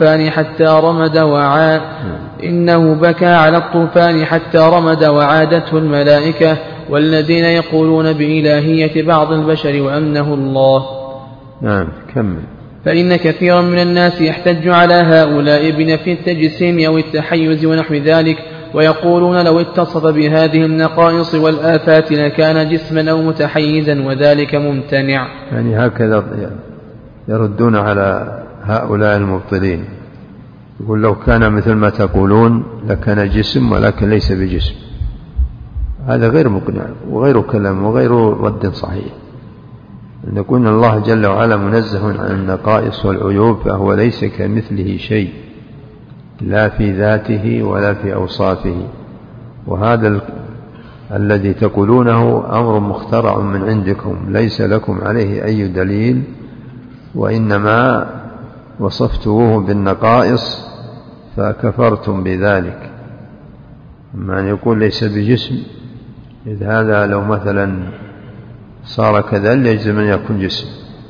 الطوفان حتى رمد وعادته الملائكة، والذين يقولون بإلهية بعض البشر وأنه الله. نعم، كمل. فإن كثيرا من الناس يحتج على هؤلاء بنفي التجسيم أو التحيز ونحو ذلك، ويقولون لو اتصف بهذه النقائص والآفات لكان جسما أو متحيزا، وذلك ممتنع. يعني هكذا يردون على هؤلاء المبطلين، يقول لو كان مثل ما تقولون لكان جسم ولكن ليس بجسم. هذا غير مقنع وغير كلام وغير رد صحيح. نقول الله جل وعلا منزه عن النقائص والعيوب، فهو ليس كمثله شيء لا في ذاته ولا في أوصافه. وهذا الذي تقولونه أمر مخترع من عندكم ليس لكم عليه أي دليل، وإنما وصفتوه بالنقائص فكفرتم بذلك. أما أن يقول ليس بجسم، إذ هذا لو مثلا صار كذا يجزم أن يكون جسم،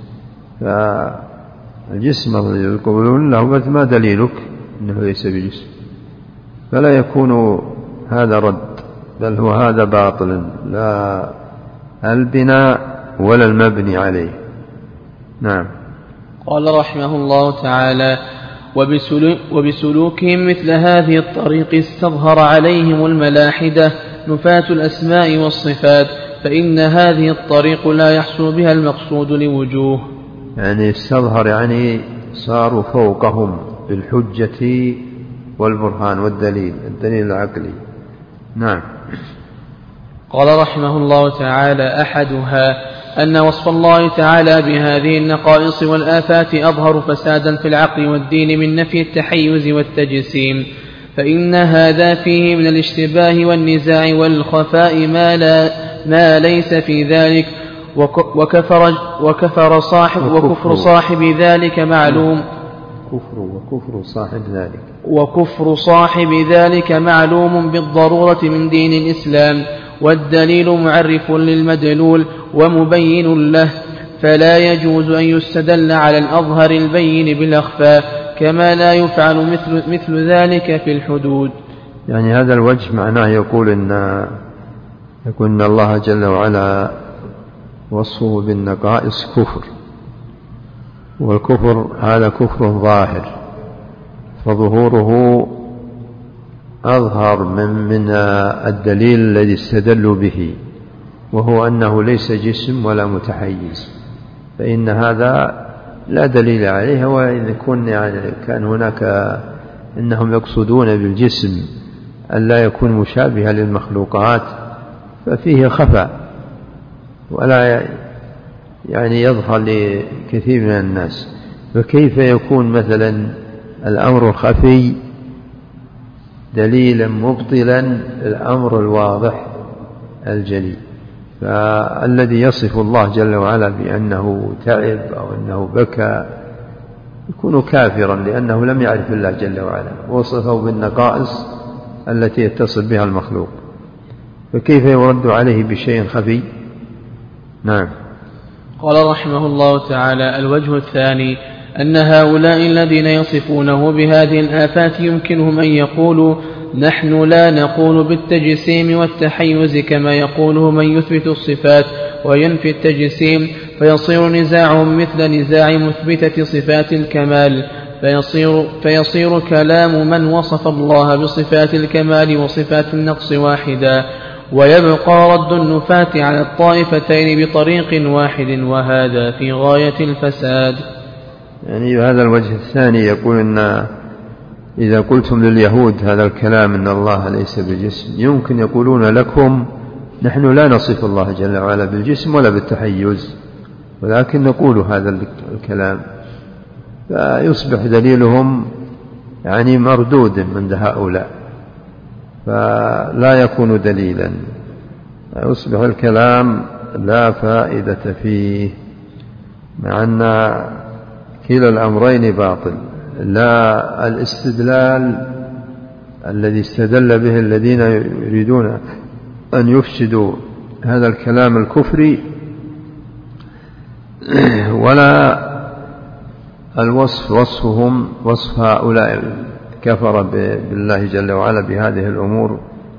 فالجسم الذي يقولون له ما دليلك إنه ليس بجسم، فلا يكون هذا رد، بل هو هذا باطل لا البناء ولا المبني عليه. نعم. قال رحمه الله تعالى: وبسلوكهم مثل هذه الطريق استظهر عليهم الملاحدة نفاة الأسماء والصفات، فإن هذه الطريق لا يحصل بها المقصود لوجوه. يعني استظهر يعني صاروا فوقهم بالحجة والبرهان والدليل العقلي. نعم. قال رحمه الله تعالى: أحدها أن وصف الله تعالى بهذه النقائص والآفات أظهر فسادا في العقل والدين من نفي التحيز والتجسيم، فإن هذا فيه من الاشتباه والنزاع والخفاء ما ليس في ذلك، وكفر صاحب ذلك معلوم. وكفر صاحب ذلك معلوم بالضرورة من دين الإسلام، والدليل معرف للمدلول ومبين له، فلا يجوز أن يستدل على الأظهر البين بالأخفى، كما لا يفعل مثل ذلك في الحدود. يعني هذا الوجه معناه يقول إن الله جل وعلا وصفه بالنقائص كفر، والكفر هذا كفر ظاهر، فظهوره أظهر من الدليل الذي استدلوا به، وهو أنه ليس جسم ولا متحيز، فإن هذا لا دليل عليه. وإذا كان هناك إنهم يقصدون بالجسم أن لا يكون مشابها للمخلوقات، ففيه خفاء ولا يظهر لكثير من الناس. فكيف يكون مثلا الأمر الخفي دليلا مبطلا الأمر الواضح الجلي؟ فالذي يصف الله جل وعلا بأنه تعب أو أنه بكى يكون كافرا، لأنه لم يعرف الله جل وعلا، وصفه بالنقائص التي يتصل بها المخلوق، فكيف يرد عليه بشيء خفي؟ نعم. قال رحمه الله تعالى: الوجه الثاني أن هؤلاء الذين يصفونه بهذه الآفات يمكنهم أن يقولوا نحن لا نقول بالتجسيم والتحيز كما يقوله من يثبت الصفات وينفي التجسيم، فيصير نزاعهم مثل نزاع مثبتة صفات الكمال، فيصير كلام من وصف الله بصفات الكمال وصفات النقص واحدا، ويبقى رد النفاة على الطائفتين بطريق واحد، وهذا في غاية الفساد. يعني هذا الوجه الثاني يقول إن إذا قلتم لليهود هذا الكلام إن الله ليس بجسم، يمكن يقولون لكم نحن لا نصف الله جل وعلا بالجسم ولا بالتحيز، ولكن نقول هذا الكلام، فيصبح دليلهم يعني مردود عند هؤلاء، فلا يكون دليلا، يصبح الكلام لا فائدة فيه، مع أن كلا الأمرين باطل. لا الاستدلال الذي استدل به الذين يريدون أن يفسدوا هذا الكلام الكفري، ولا الوصف وصفهم وصف هؤلاء كفر بالله جل وعلا بهذه الأمور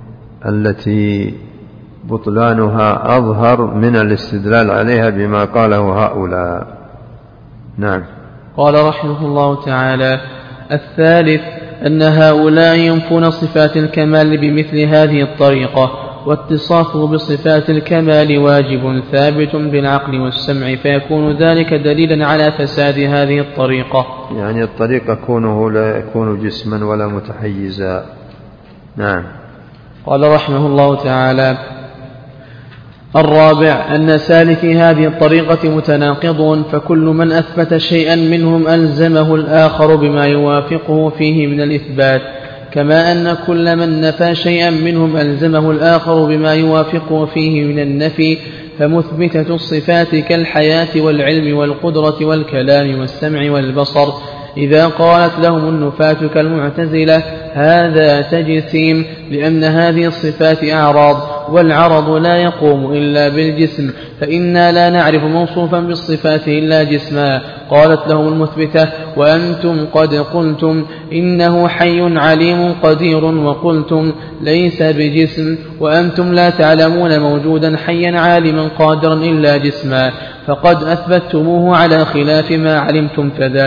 التي بطلانها أظهر من الاستدلال عليها بما قاله هؤلاء. نعم. قال رحمه الله تعالى: الثالث أن هؤلاء ينفون صفات الكمال بمثل هذه الطريقة، واتصافه بصفات الكمال واجب ثابت بالعقل والسمع، فيكون ذلك دليلا على فساد هذه الطريقة. يعني الطريقة كونه لا يكون جسما ولا متحيزا. نعم. قال رحمه الله تعالى: الرابع أن سالكي هذه الطريقة متناقضون، فكل من أثبت شيئا منهم ألزمه الآخر بما يوافقه فيه من الإثبات، كما أن كل من نفى شيئا منهم ألزمه الآخر بما يوافقه فيه من النفي. فمثبتة الصفات كالحياة والعلم والقدرة والكلام والسمع والبصر إذا قالت لهم النفاة كالمعتزلة هذا تجسيم، لأن هذه الصفات أعراض، والعرض لا يقوم إلا بالجسم، فإنا لا نعرف موصوفا بالصفات إلا جسما. قالت لهم المثبتة: وأنتم قد قلتم إنه حي عليم قدير، وقلتم ليس بجسم، وأنتم لا تعلمون موجودا حيا عالما قادرا إلا جسما، فقد أثبتموه على خلاف ما علمتم،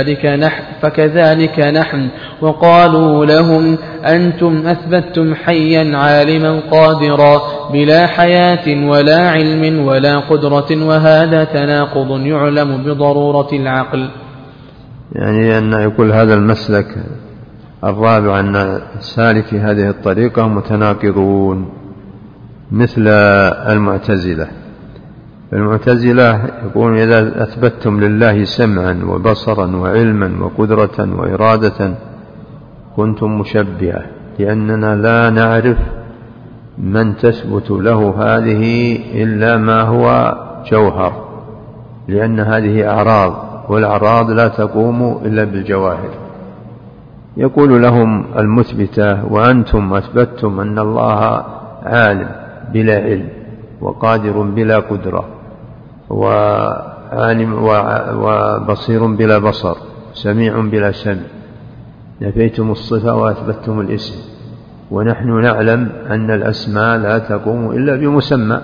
فكذلك نحن. وقالوا لهم: أنتم أثبتتم حيا عالما قادرا بلا حياة ولا علم ولا قدرة، وهذا تناقض يعلم بضرورة العقل. يعني أن يقول هذا المسلك الرابع أن سالك هذه الطريقة متناقضون مثل المعتزلة. المعتزلة يقولون إذا أثبتتم لله سمعا وبصرا وعلما وقدرة وإرادة كنتم مشبهة، لأننا لا نعرف من تثبت له هذه إلا ما هو جوهر، لأن هذه أعراض، والأعراض لا تقوم إلا بالجواهر. يقول لهم المثبتة: وأنتم أثبتتم أن الله عالم بلا علم، وقادر بلا قدرة، وعالم وبصير بلا بصر، سميع بلا سمع، نفيتم الصفة وأثبتتم الاسم، ونحن نعلم أن الأسماء لا تقوم إلا بمسمى،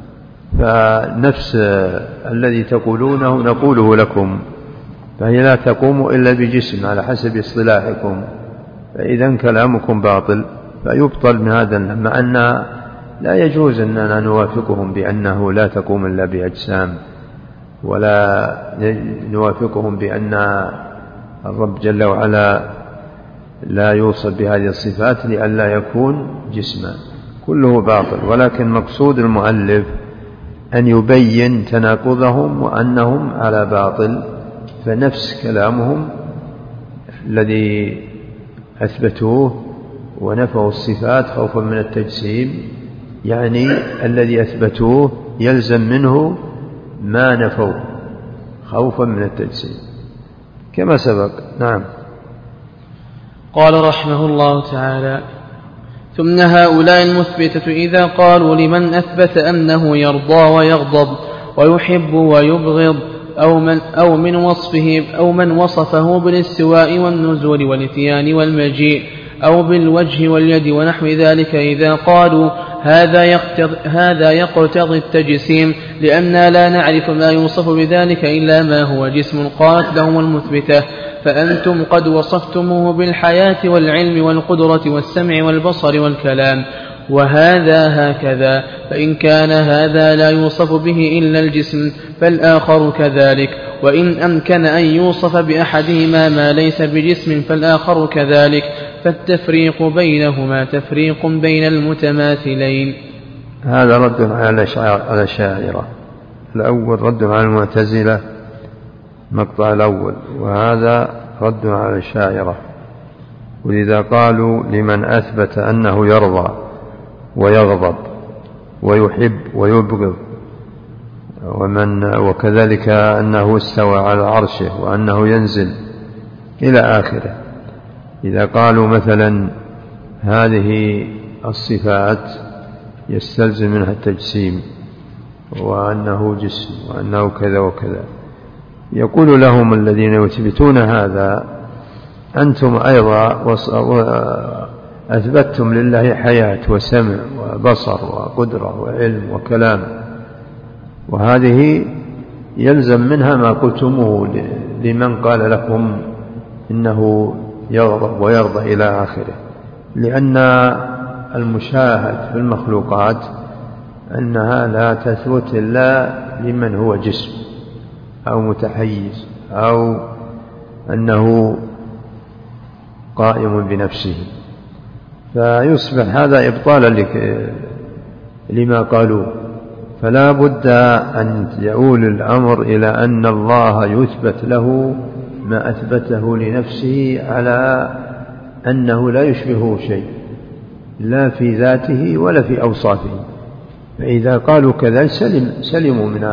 فنفس الذي تقولونه نقوله لكم، فهي لا تقوم إلا بجسم على حسب اصطلاحكم، فإذا كلامكم باطل، فيبطل من هذا، مع أن لا يجوز أننا نوافقهم بأنه لا تقوم إلا بأجسام، ولا نوافقهم بأن الرب جل وعلا لا يوصف بهذه الصفات لئلا يكون جسما، كله باطل. ولكن مقصود المؤلف أن يبين تناقضهم وأنهم على باطل، فنفس كلامهم الذي أثبتوه ونفوا الصفات خوفا من التجسيم، يعني الذي أثبتوه يلزم منه ما نفوا خوفا من التجسيم كما سبق. نعم. قال رحمه الله تعالى: ثم هؤلاء المثبتة إذا قالوا لمن أثبت أنه يرضى ويغضب ويحب ويبغض أو من وصفه بالاستواء والنزول والاتيان والمجيء أو بالوجه واليد ونحو ذلك، إذا قالوا هذا يقتضي التجسيم، لأننا لا نعرف ما يوصف بذلك إلا ما هو جسم. قالت لهم المثبتة: فأنتم قد وصفتموه بالحياة والعلم والقدرة والسمع والبصر والكلام، وهذا هكذا، فإن كان هذا لا يوصف به إلا الجسم فالآخر كذلك، وإن أمكن أن يوصف بأحدهما ما ليس بجسم فالآخر كذلك، فالتفريق بينهما تفريق بين المتماثلين. هذا رد على الأشاعرة. الأول رد على المعتزلة مقطع الأول، وهذا رد على الأشاعرة. ولذا قالوا لمن أثبت أنه يرضى ويغضب ويحب ويبغض، وكذلك أنه استوى على عرشه وأنه ينزل إلى آخره. إذا قالوا مثلا هذه الصفات يستلزم منها التجسيم وأنه جسم وأنه كذا وكذا، يقول لهم الذين يثبتون هذا: أنتم أيضا أثبتتم لله حياة وسمع وبصر وقدرة وعلم وكلام، وهذه يلزم منها ما قلتموه لمن قال لكم إنه يغضب ويرضى إلى آخره، لأن المشاهد في المخلوقات أنها لا تثبت إلا لمن هو جسم أو متحيز أو أنه قائم بنفسه، فيصبح هذا إبطالا لما قالوا. فلا بد أن يؤول الأمر إلى أن الله يثبت له ما أثبته لنفسه على أنه لا يشبهه شيء، لا في ذاته ولا في أوصافه. فإذا قالوا كذا سلموا من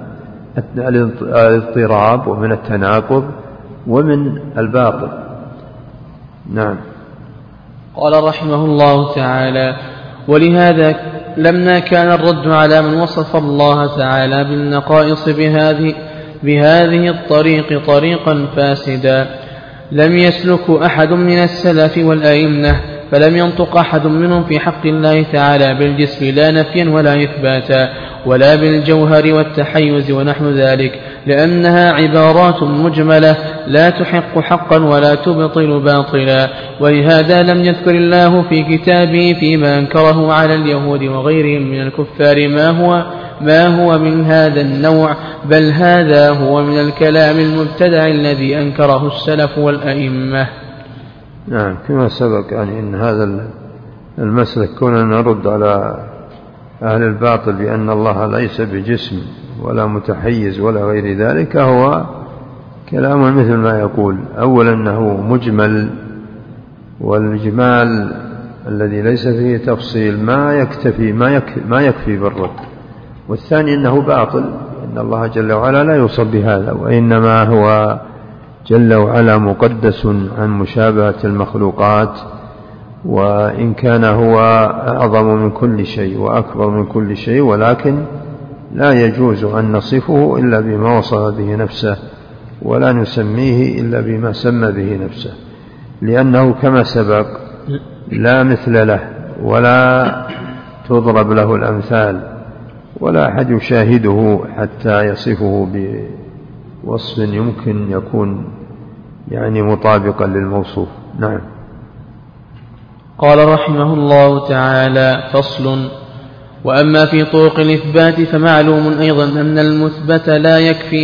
الاضطراب ومن التناقض ومن الباطل. نعم. قال رحمه الله تعالى: ولهذا لما كان الرد على من وصف الله تعالى بالنقائص بهذه الطريق طريقا فاسدا، لم يسلك أحد من السلف والأئمة، فلم ينطق أحد منهم في حق الله تعالى بالجسم لا نفيا ولا إثباتا، ولا بالجوهر والتحيز ونحو ذلك، لأنها عبارات مجملة لا تحق حقا ولا تبطل باطلا. ولهذا لم يذكر الله في كتابه فيما أنكره على اليهود وغيرهم من الكفار ما هو من هذا النوع، بل هذا هو من الكلام المبتدع الذي أنكره السلف والأئمة. نعم، كما سبق يعني إن هذا المسلك كنا نرد على أهل الباطل بأن الله ليس بجسم ولا متحيز ولا غير ذلك، هو كلام مثل ما يقول. أولا أنه مجمل، والإجمال الذي ليس فيه تفصيل ما يكفي بالرد. والثاني أنه باطل، إن الله جل وعلا لا يوصف بهذا، وإنما هو جل وعلا مقدس عن مشابهة المخلوقات، وإن كان هو أعظم من كل شيء وأكبر من كل شيء، ولكن لا يجوز أن نصفه إلا بما وصف به نفسه، ولا نسميه إلا بما سمى به نفسه، لأنه كما سبق لا مثل له ولا تضرب له الأمثال، ولا أحد يشاهده حتى يصفه بوصف يمكن يكون يعني مطابقا للموصوف. نعم. قال رحمه الله تعالى: فصل. وأما في طرق الإثبات فمعلوم أيضا أن المثبت لا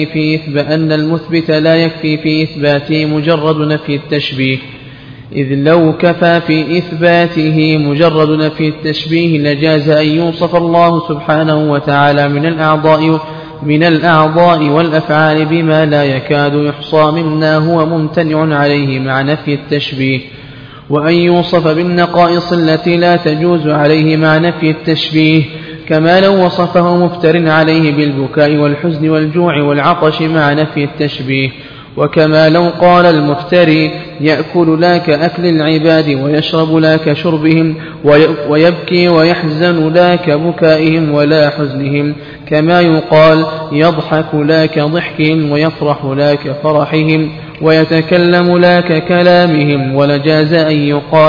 يكفي في إثباته مجرد نفي التشبيه، إذ لو كفى في إثباته مجرد نفي التشبيه لجاز أن يوصف الله سبحانه وتعالى من الأعضاء والأفعال بما لا يكاد يحصى مما هو ممتنع عليه مع نفي التشبيه، وأن يوصف بالنقائص التي لا تجوز عليه مع نفي التشبيه، كما لو وصفه مفتر عليه بالبكاء والحزن والجوع والعطش مع نفي التشبيه، وكما لو قال المفتري: يأكل لا كأكل العباد ويشرب لا كشربهم ويبكي ويحزن لا كبكائهم ولا حزنهم، كما يقال: يضحك لا كضحكهم ويفرح لا كفرحهم ويتكلم لا ككلامهم. ولجاز أن يقال: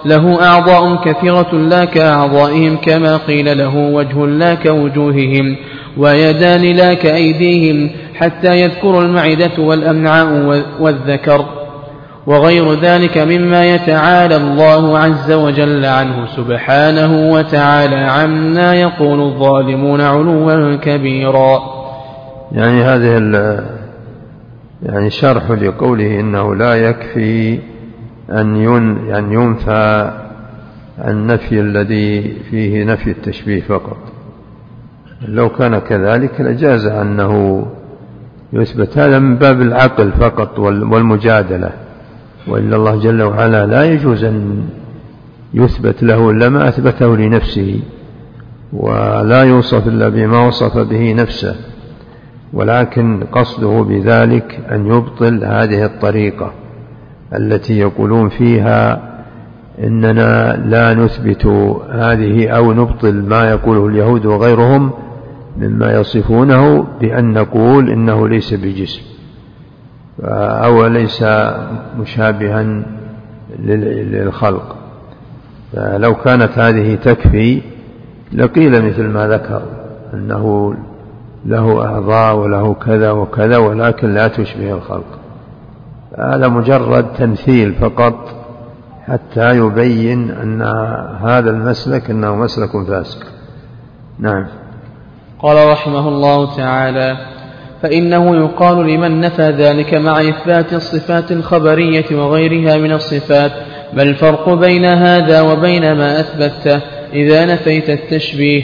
له أعضاء كثيرة لا كأعضائهم، كما قيل له وجه لا كوجوههم، ويدان لا كأيديهم، حتى يذكر المعدة والأمعاء والذكر، وغير ذلك مما يتعالى الله عز وجل عنه سبحانه وتعالى عما يقول الظالمون علوا كبيرا. يعني هذه يعني شرح لقوله إنه لا يكفي أن ينفى النفي الذي فيه نفي التشبيه فقط. لو كان كذلك لجاز أنه يثبت، هذا من باب العقل فقط والمجادلة، وإلا الله جل وعلا لا يجوز أن يثبت له إلا ما أثبته لنفسه، ولا يوصف إلا بما وصف به نفسه، ولكن قصده بذلك أن يبطل هذه الطريقة التي يقولون فيها إننا لا نثبت هذه أو نبطل ما يقوله اليهود وغيرهم مما يصفونه بأن نقول إنه ليس بجسم أو ليس مشابها للخلق. فلو كانت هذه تكفي لقيل مثل ما ذكر أنه له أعضاء وله كذا وكذا ولكن لا تشبه الخلق. هذا مجرد تمثيل فقط حتى يبين أن هذا المسلك أنه مسلك فاسق. نعم. قال رحمه الله تعالى: فإنه يقال لمن نفى ذلك مع إثبات الصفات الخبرية وغيرها من الصفات: ما الفرق بين هذا وبين ما أثبته إذا نفيت التشبيه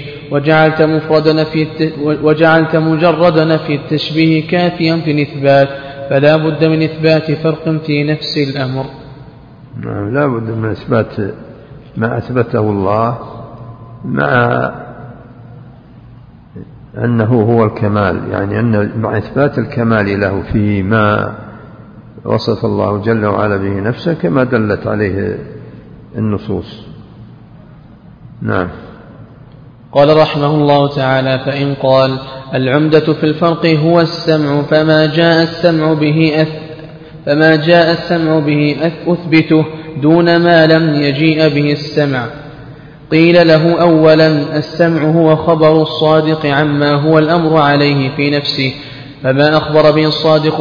وجعلت مجرد نفي التشبيه كافيا في الإثبات، فلا بد من إثبات فرق في نفس الأمر. نعم، لا بد من إثبات ما أثبته الله مع أنه هو الكمال، يعني أن مع إثبات الكمال له فيما وصف الله جل وعلا به نفسه كما دلت عليه النصوص. نعم. قال رحمه الله تعالى: فإن قال: العمدة في الفرق هو السمع، فما جاء السمع به أثبته دون ما لم يجيء به السمع. قيل له: أولا السمع هو خبر الصادق عما هو الأمر عليه في نفسه، فما أخبر به الصادق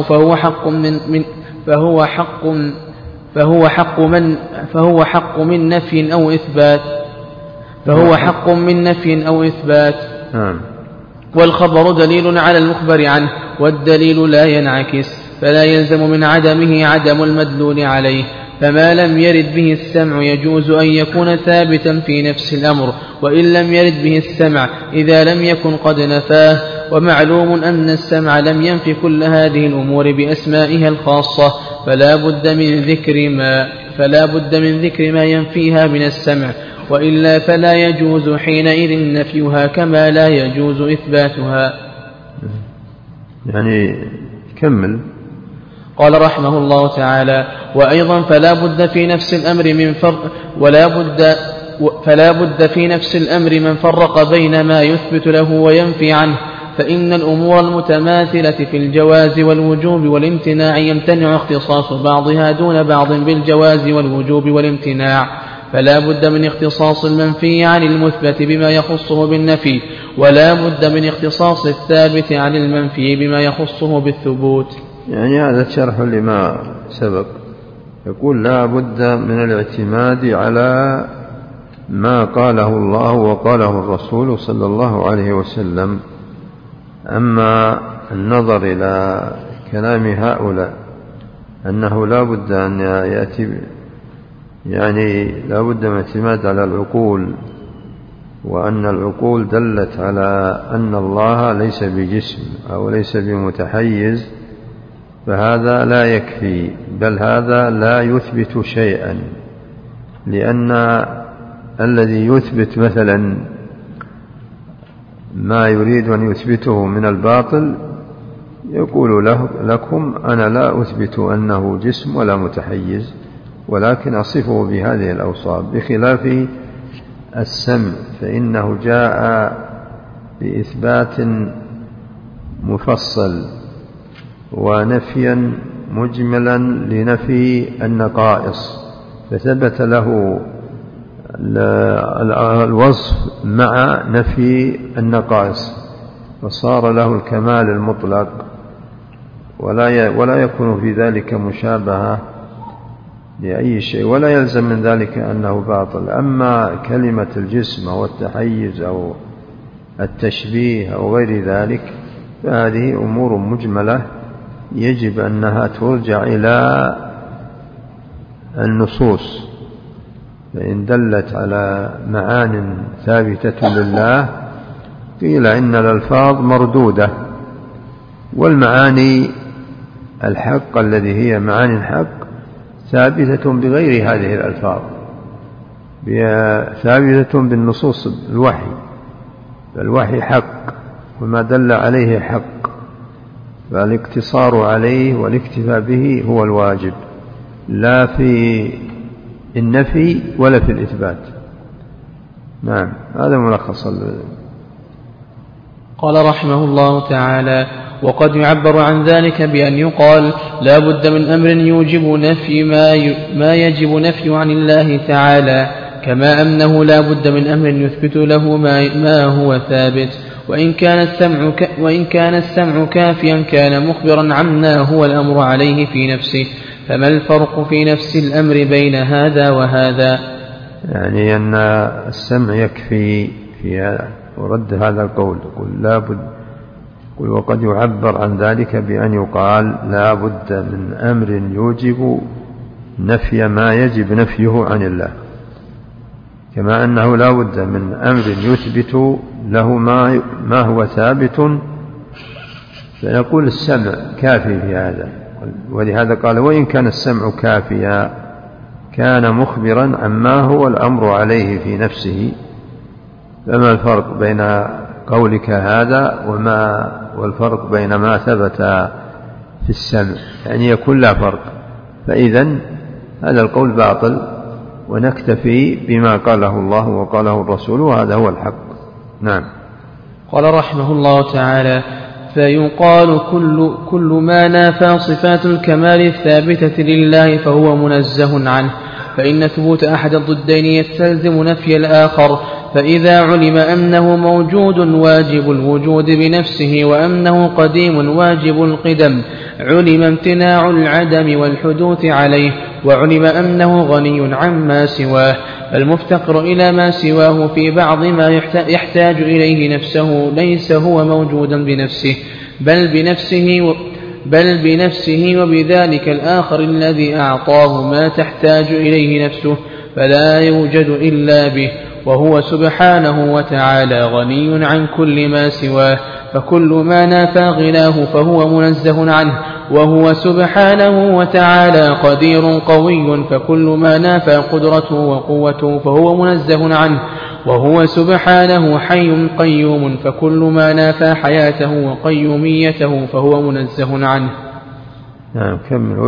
فهو حق من نفي أو إثبات. والخبر دليل على المخبر عنه، والدليل لا ينعكس، فلا يلزم من عدمه عدم المدلول عليه. فما لم يرد به السمع يجوز أن يكون ثابتا في نفس الأمر، وإن لم يرد به السمع إذا لم يكن قد نفاه. ومعلوم أن السمع لم ينفي كل هذه الأمور بأسمائها الخاصة، فلا بد من ذكر ما ينفيها من السمع، وإلا فلا يجوز حينئذ نفيها كما لا يجوز إثباتها. يعني كمل. قال رحمه الله تعالى: وأيضا فلا بد في نفس الأمر من فرق بين ما يثبت له وينفي عنه، فإن الأمور المتماثلة في الجواز والوجوب والامتناع يمتنع اختصاص بعضها دون بعض بالجواز والوجوب والامتناع، فلا بد من اختصاص المنفي عن المثبت بما يخصه بالنفي، ولا بد من اختصاص الثابت عن المنفي بما يخصه بالثبوت. يعني هذا شرح لما سبق. يقول: لا بد من الاعتماد على ما قاله الله وقاله الرسول صلى الله عليه وسلم. أما النظر إلى كلام هؤلاء أنه لا بد أن يأتي، يعني لا بد من اعتماد على العقول، وأن العقول دلت على أن الله ليس بجسم أو ليس بمتحيز، فهذا لا يكفي، بل هذا لا يثبت شيئا، لأن الذي يثبت مثلا ما يريد أن يثبته من الباطل يقول لكم: أنا لا أثبت أنه جسم ولا متحيز، ولكن أصفه بهذه الأوصاف، بخلاف السمع فإنه جاء بإثبات مفصل ونفيا مجملا لنفي النقائص، فثبت له الوصف مع نفي النقائص، فصار له الكمال المطلق ولا يكون في ذلك مشابهة لأي شيء، ولا يلزم من ذلك أنه باطل. أما كلمة الجسم أو التحيز أو التشبيه أو غير ذلك فهذه أمور مجملة يجب أنها ترجع إلى النصوص، فإن دلت على معان ثابتة لله قيل إن الألفاظ مردودة، والمعاني الحق الذي هي معاني الحق ثابتة بغير هذه الألفاظ، ثابتة بالنصوص الوحي، فالوحي حق وما دل عليه حق، فالاقتصار عليه والاكتفاء به هو الواجب، لا في النفي ولا في الإثبات. نعم، هذا ملخص. قال رحمه الله تعالى: وقد يعبر عن ذلك بأن يقال لا بد من أمر يوجب نفي ما يجب نفي عن الله تعالى، كما أنه لا بد من أمر يثبت له ما هو ثابت، وإن كان السمع كافيا كان مخبرا عما هو الأمر عليه في نفسه، فما الفرق في نفس الأمر بين هذا وهذا؟ يعني أن السمع يكفي في ورد هذا القول، يقول لا بد، وقد يعبر عن ذلك بأن يقال لا بد من أمر يوجب نفي ما يجب نفيه عن الله، كما أنه لا بد من أمر يثبت له ما هو ثابت، فنقول السمع كافي في هذا. ولهذا قال: وإن كان السمع كافيا كان مخبرا عما هو الأمر عليه في نفسه، فما الفرق بين قولك هذا والفرق بين ما ثبت في السمع؟ يعني يكون لا فرق، فإذن هذا القول باطل، ونكتفي بما قاله الله وقاله الرسول، وهذا هو الحق. نعم. قال رحمه الله تعالى: فيقال كل ما نافى صفات الكمال الثابتة لله فهو منزه عنه، فإن ثبوت أحد الضدين يستلزم نفي الآخر، فإذا علم أنه موجود واجب الوجود بنفسه وأنه قديم واجب القدم علم امتناع العدم والحدوث عليه، وعلم أنه غني عما سواه، المفتقر إلى ما سواه في بعض ما يحتاج إليه نفسه ليس هو موجودا بنفسه بل بنفسه وبذلك الآخر الذي أعطاه ما تحتاج إليه نفسه، فلا يوجد إلا به، وهو سبحانه وتعالى غني عن كل ما سواه، فكل ما نافى غناه فهو منزه عنه، وهو سبحانه وتعالى قدير قوي، فكل ما نافى قدرته وقوته فهو منزه عنه، وهو سبحانه حي قيوم، فكل ما نافى حياته وقيوميته فهو منزه عنه. نعم، كمل.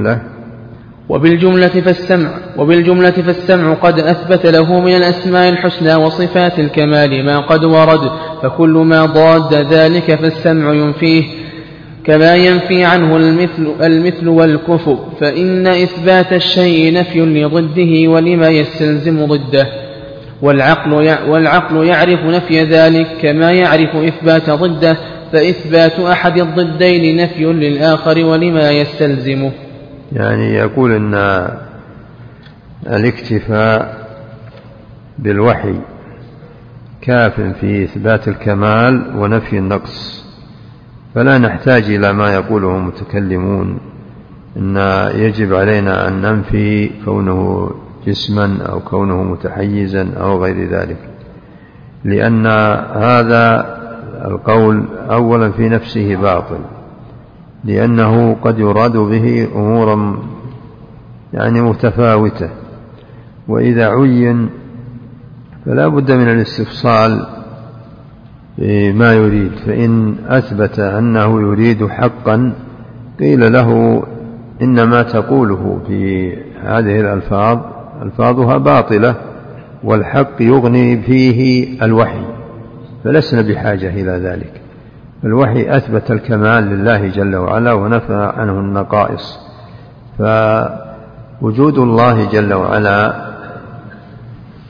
وبالجملة فالسمع قد أثبت له من الأسماء الحسنى وصفات الكمال ما قد ورد، فكل ما ضاد ذلك فالسمع ينفيه، كما ينفي عنه المثل والكفو، فإن إثبات الشيء نفي لضده ولما يستلزم ضده، والعقل يعرف نفي ذلك كما يعرف إثبات ضده، فإثبات أحد الضدين نفي للآخر ولما يستلزمه. يعني يقول أن الاكتفاء بالوحي كاف في إثبات الكمال ونفي النقص، فلا نحتاج إلى ما يقوله المتكلمون إن يجب علينا أن ننفي كونه جسما أو كونه متحيزا أو غير ذلك، لأن هذا القول أولا في نفسه باطل، لأنه قد يراد به أمورا يعني متفاوتة، وإذا عين فلا بد من الاستفصال ما يريد، فإن أثبت أنه يريد حقا قيل له إنما تقوله في هذه الألفاظ ألفاظها باطلة، والحق يغني فيه الوحي، فلسنا بحاجة إلى ذلك. الوحي أثبت الكمال لله جل وعلا ونفى عنه النقائص، فوجود الله جل وعلا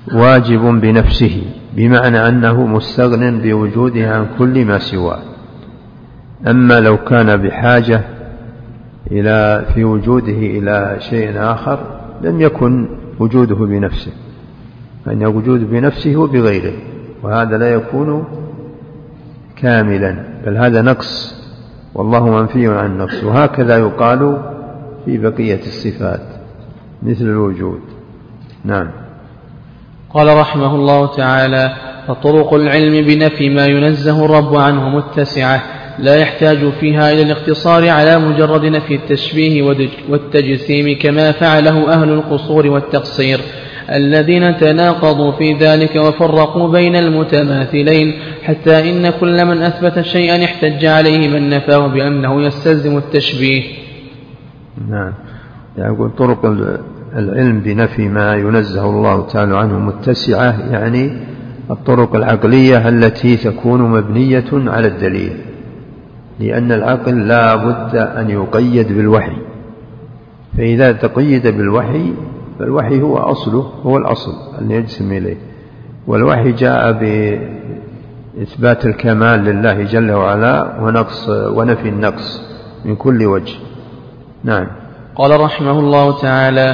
واجب بنفسه، بمعنى أنه مستغن بوجوده عن كل ما سواه. أما لو كان بحاجة في وجوده إلى شيء آخر لم يكن وجوده بنفسه، فإن وجوده بنفسه وبغيره، وهذا لا يكون كاملا، بل هذا نقص، والله منفي عن النقص. وهكذا يقال في بقية الصفات مثل الوجود. نعم. قال رحمه الله تعالى: فطرق العلم بنفي ما ينزه الرب عنه متسعة، لا يحتاج فيها إلى الاقتصار على مجرد نفي التشبيه والتجسيم كما فعله أهل القصور والتقصير الذين تناقضوا في ذلك وفرقوا بين المتماثلين، حتى إن كل من أثبت شيئا احتج عليه من نفاه بأنه يستلزم التشبيه. نعم. يقول طرق العلم بنفي ما ينزه الله تعالى عنه متسعة، يعني الطرق العقلية التي تكون مبنية على الدليل، لأن العقل لا بد أن يقيد بالوحي، فإذا تقيد بالوحي فالوحي هو أصله، هو الأصل اللي يجسم إليه، والوحي جاء بإثبات الكمال لله جل وعلا ونفي النقص من كل وجه. نعم. قال رحمه الله تعالى: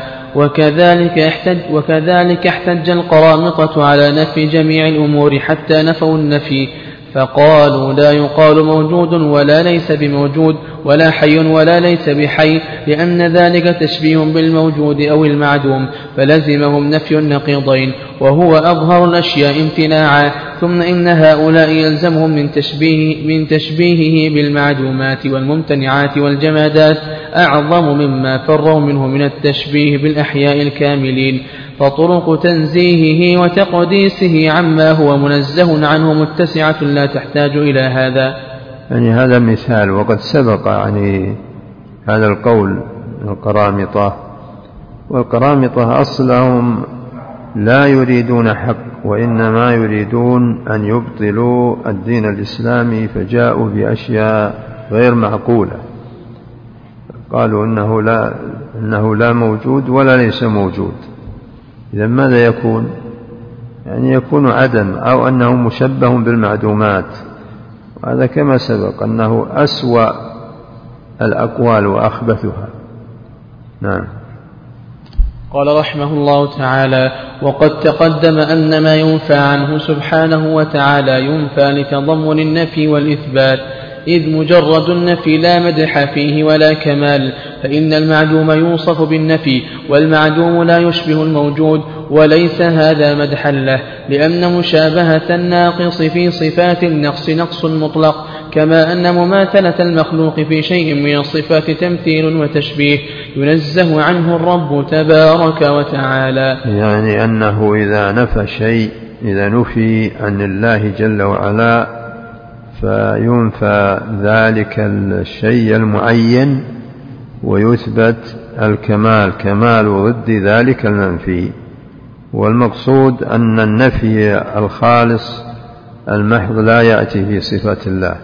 وكذلك احتج القرامطة على نفي جميع الأمور حتى نفوا النفي، فقالوا: لا يقال موجود ولا ليس بموجود، ولا حي ولا ليس بحي، لأن ذلك تشبيه بالموجود أو المعدوم، فلزمهم نفي النقيضين، وهو أظهر الأشياء امتناعا. ثم إن هؤلاء يلزمهم من تشبيهه بالمعدومات والممتنعات والجمادات أعظم مما فروا منه من التشبيه بالأحياء الكاملين، فطرق تنزيهه وتقديسه عما هو منزه عنه متسعة لا تحتاج إلى هذا. يعني هذا مثال، وقد سبق يعني هذا القول القرامطة، والقرامطة أصلهم لا يريدون حق، وإنما يريدون أن يبطلوا الدين الإسلامي، فجاءوا بأشياء غير معقولة، قالوا إنه لا موجود ولا ليس موجود. إذا ماذا يكون؟ يعني يكون عدم، أو أنه مشبه بالمعدومات، وهذا كما سبق أنه أسوأ الأقوال وأخبثها. نعم. قال رحمه الله تعالى: وقد تقدم أن ما ينفى عنه سبحانه وتعالى ينفى لتضمن النفي والإثبات، إذ مجرد النفي لا مدح فيه ولا كمال، فإن المعدوم يوصف بالنفي، والمعدوم لا يشبه الموجود، وليس هذا مدحا له، لأن مشابهة الناقص في صفات النقص نقص مطلق، كما أن مماثلة المخلوق في شيء من الصفات تمثيل وتشبيه ينزه عنه الرب تبارك وتعالى. يعني أنه إذا نفى شيء، إذا نفي عن الله جل وعلا، فينفى ذلك الشيء المعين ويثبت الكمال، كمال ضد ذلك المنفي. والمقصود أن النفي الخالص المحض لا يأتي في صفات الله،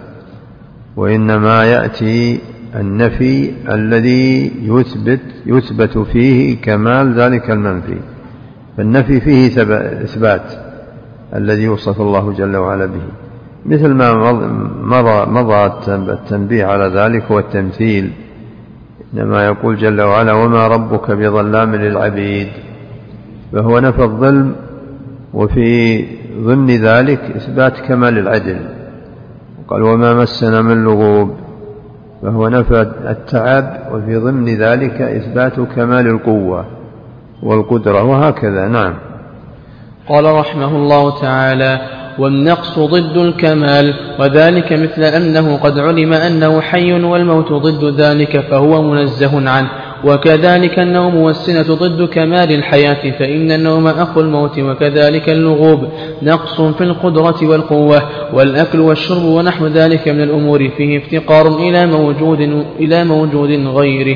وإنما يأتي النفي الذي يثبت فيه كمال ذلك المنفي، فالنفي فيه إثبات الذي يوصف الله جل وعلا به، مثل ما مضى التنبيه على ذلك والتمثيل، إنما يقول جل وعلا: وما ربك بظلام للعبيد، فهو نفى الظلم، وفي ضمن ذلك إثبات كمال العدل، قال: وما مسنا من لغوب، فهو نفى التعب، وفي ضمن ذلك إثبات كمال القوة والقدرة، وهكذا. نعم. قال رحمه الله تعالى: والنقص ضد الكمال، وذلك مثل أنه قد علم أنه حي والموت ضد ذلك فهو منزه عنه، وكذلك النوم والسنة ضد كمال الحياة، فإن النوم أخو الموت، وكذلك اللغوب نقص في القدرة والقوة، والأكل والشرب ونحو ذلك من الأمور فيه افتقار إلى موجود غيره،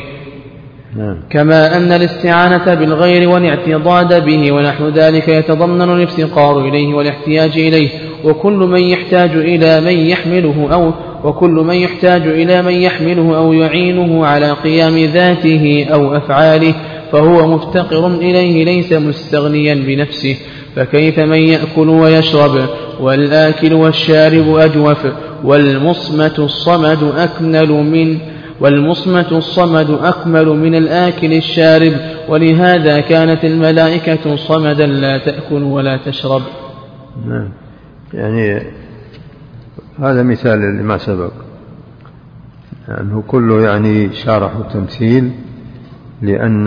كما أن الاستعانة بالغير والاعتضاد به ونحو ذلك يتضمن الافتقار إليه والاحتياج إليه، وكل من يحتاج إلى من يحمله أو يعينه على قيام ذاته أو أفعاله فهو مفتقر إليه ليس مستغنيا بنفسه. فكيف من يأكل ويشرب والآكل والشارب أجوف والمصمت الصمد أكمل من الآكل الشارب، ولهذا كانت الملائكة صمدا لا تأكل ولا تشرب. يعني هذا مثال لما سبق، يعني كله يعني شرح وتمثيل، لأن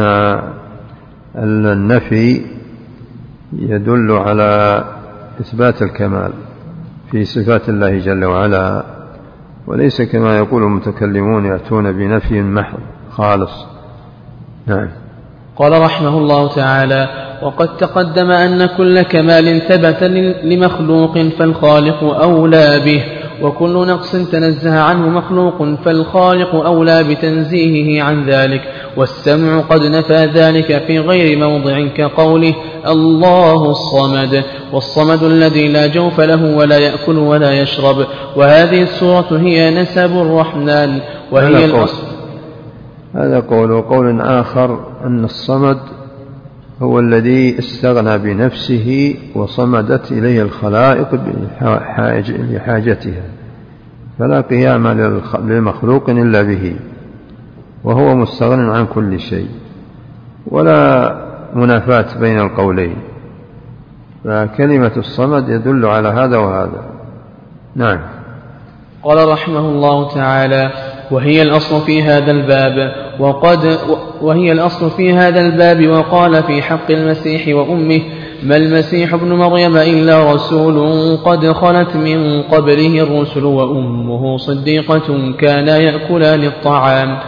النفي يدل على إثبات الكمال في صفات الله جل وعلا، وليس كما يقول المتكلمون يأتون بنفي محض خالص. نعم. قال رحمه الله تعالى: وقد تقدم أن كل كمال ثبت لمخلوق فالخالق أولى به، وكل نقص تنزه عنه مخلوق فالخالق أولى بتنزيهه عن ذلك. والسمع قد نفى ذلك في غير موضع كقوله الله الصمد، والصمد الذي لا جوف له ولا يأكل ولا يشرب. وهذه السورة هي نسب الرحمن وهي الأصل. هذا قول آخر أن الصمد هو الذي استغنى بنفسه وصمدت إليه الخلائق لحاجتها، فلا قيام للمخلوق إلا به، وهو مستغن عن كل شيء، ولا منافاة بين القولين، فكلمة الصمد يدل على هذا وهذا. نعم. قال رحمه الله تعالى: وهي الأصل في هذا الباب وقال في حق المسيح وأمه: ما المسيح ابن مريم إلا رسول قد خلت من قبله الرسل وأمه صديقة كانا يأكلان الطعام،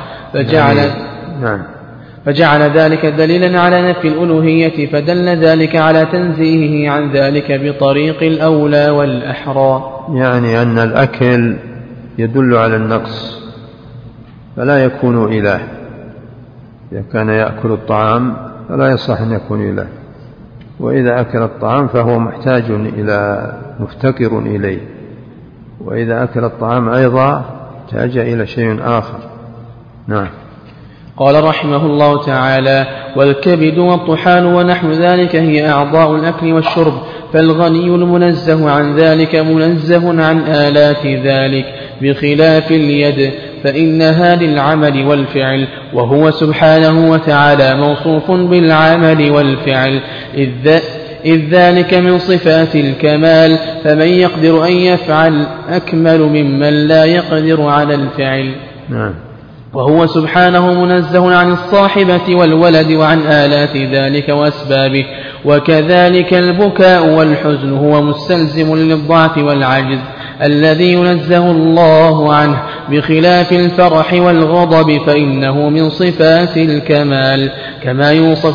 فجعل ذلك دليلا على نفي الألوهية، فدل ذلك على تنزيهه عن ذلك بطريق الأولى والأحرى. يعني أن الأكل يدل على النقص فلا يكون إله، إذا كان يأكل الطعام فلا يصح أن يكون إله، وإذا أكل الطعام فهو محتاج إلى مفتقر إليه، وإذا أكل الطعام أيضا احتاج إلى شيء آخر. نعم. قال رحمه الله تعالى: والكبد والطحال ونحو ذلك هي أعضاء الأكل والشرب، فالغني المنزه عن ذلك منزه عن آلات ذلك، بخلاف اليد فإنها للعمل والفعل، وهو سبحانه وتعالى موصوف بالعمل والفعل، إذ ذلك من صفات الكمال، فمن يقدر أن يفعل أكمل ممن لا يقدر على الفعل. نعم. وهو سبحانه منزه عن الصاحبة والولد وعن آلات ذلك وأسبابه. وكذلك البكاء والحزن هو مستلزم للضعف والعجز الذي ينزه الله عنه، بخلاف الفرح والغضب فإنه من صفات الكمال، كما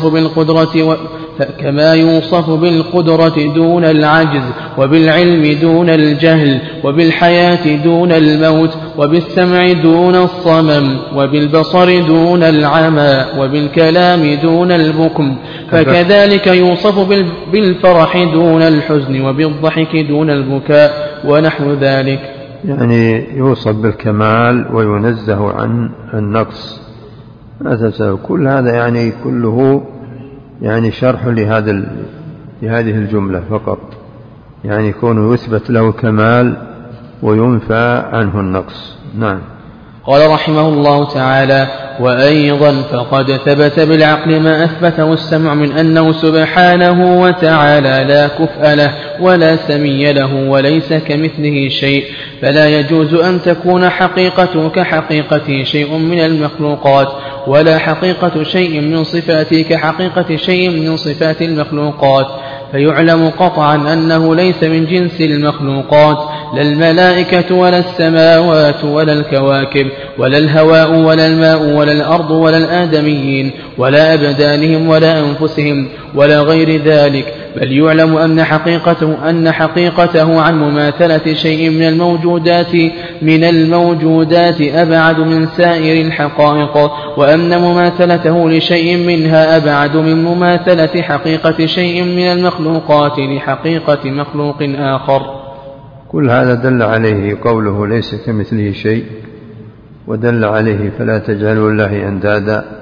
يوصف بالقدرة دون العجز، وبالعلم دون الجهل، وبالحياة دون الموت، وبالسمع دون الصمم، وبالبصر دون العمى، وبالكلام دون البكم. فكذلك يوصف بالفرح دون الحزن، وبالضحك دون البكاء ونحو ذلك. يعني يوصف بالكمال وينزه عن النقص. كل هذا يعني كله يعني شرح لهذه الجملة فقط، يعني يكون يثبت له الكمال وينفى عنه النقص. نعم. قال رحمه الله تعالى: وأيضا فقد ثبت بالعقل ما أثبته السمع من أنه سبحانه وتعالى لا كفء له ولا سمي له وليس كمثله شيء، فلا يجوز أن تكون حقيقته كحقيقة شيء من المخلوقات، ولا حقيقة شيء من صفاته كحقيقة شيء من صفات المخلوقات، فيعلم قطعا أنه ليس من جنس المخلوقات، لا الملائكة ولا السماوات ولا الكواكب ولا الهواء ولا الماء ولا الأرض ولا الآدميين ولا أبدانهم ولا أنفسهم ولا غير ذلك، بل يعلم أن حقيقته عن مماثلة شيء من الموجودات أبعد من سائر الحقائق، وأن مماثلته لشيء منها أبعد من مماثلة حقيقة شيء من المخلوقات لحقيقة مخلوق آخر. كل هذا دل عليه قوله ليس كمثله شيء، ودل عليه فلا تجعلوا الله أندادا،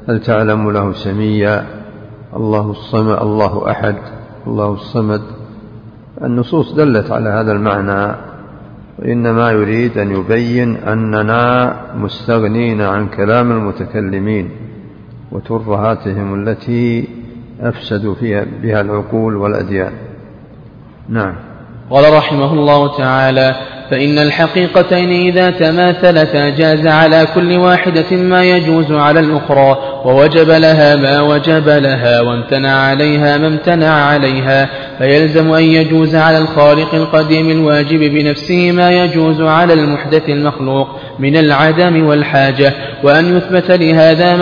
هل تعلم له سميا، الله الصمد، الله أحد، الله الصمد. النصوص دلت على هذا المعنى، وإنما يريد أن يبين أننا مستغنين عن كلام المتكلمين وترهاتهم التي أفسدوا فيها بها العقول والأديان. نعم. قال رحمه الله تعالى: فإن الحقيقتين إذا تماثلتا جاز على كل واحدة ما يجوز على الأخرى، ووجب لها ما وجب لها، وامتنع عليها ما امتنع عليها، فيلزم أن يجوز على الخالق القديم الواجب بنفسه ما يجوز على المحدث المخلوق من العدم والحاجة، وأن يثبت لهذا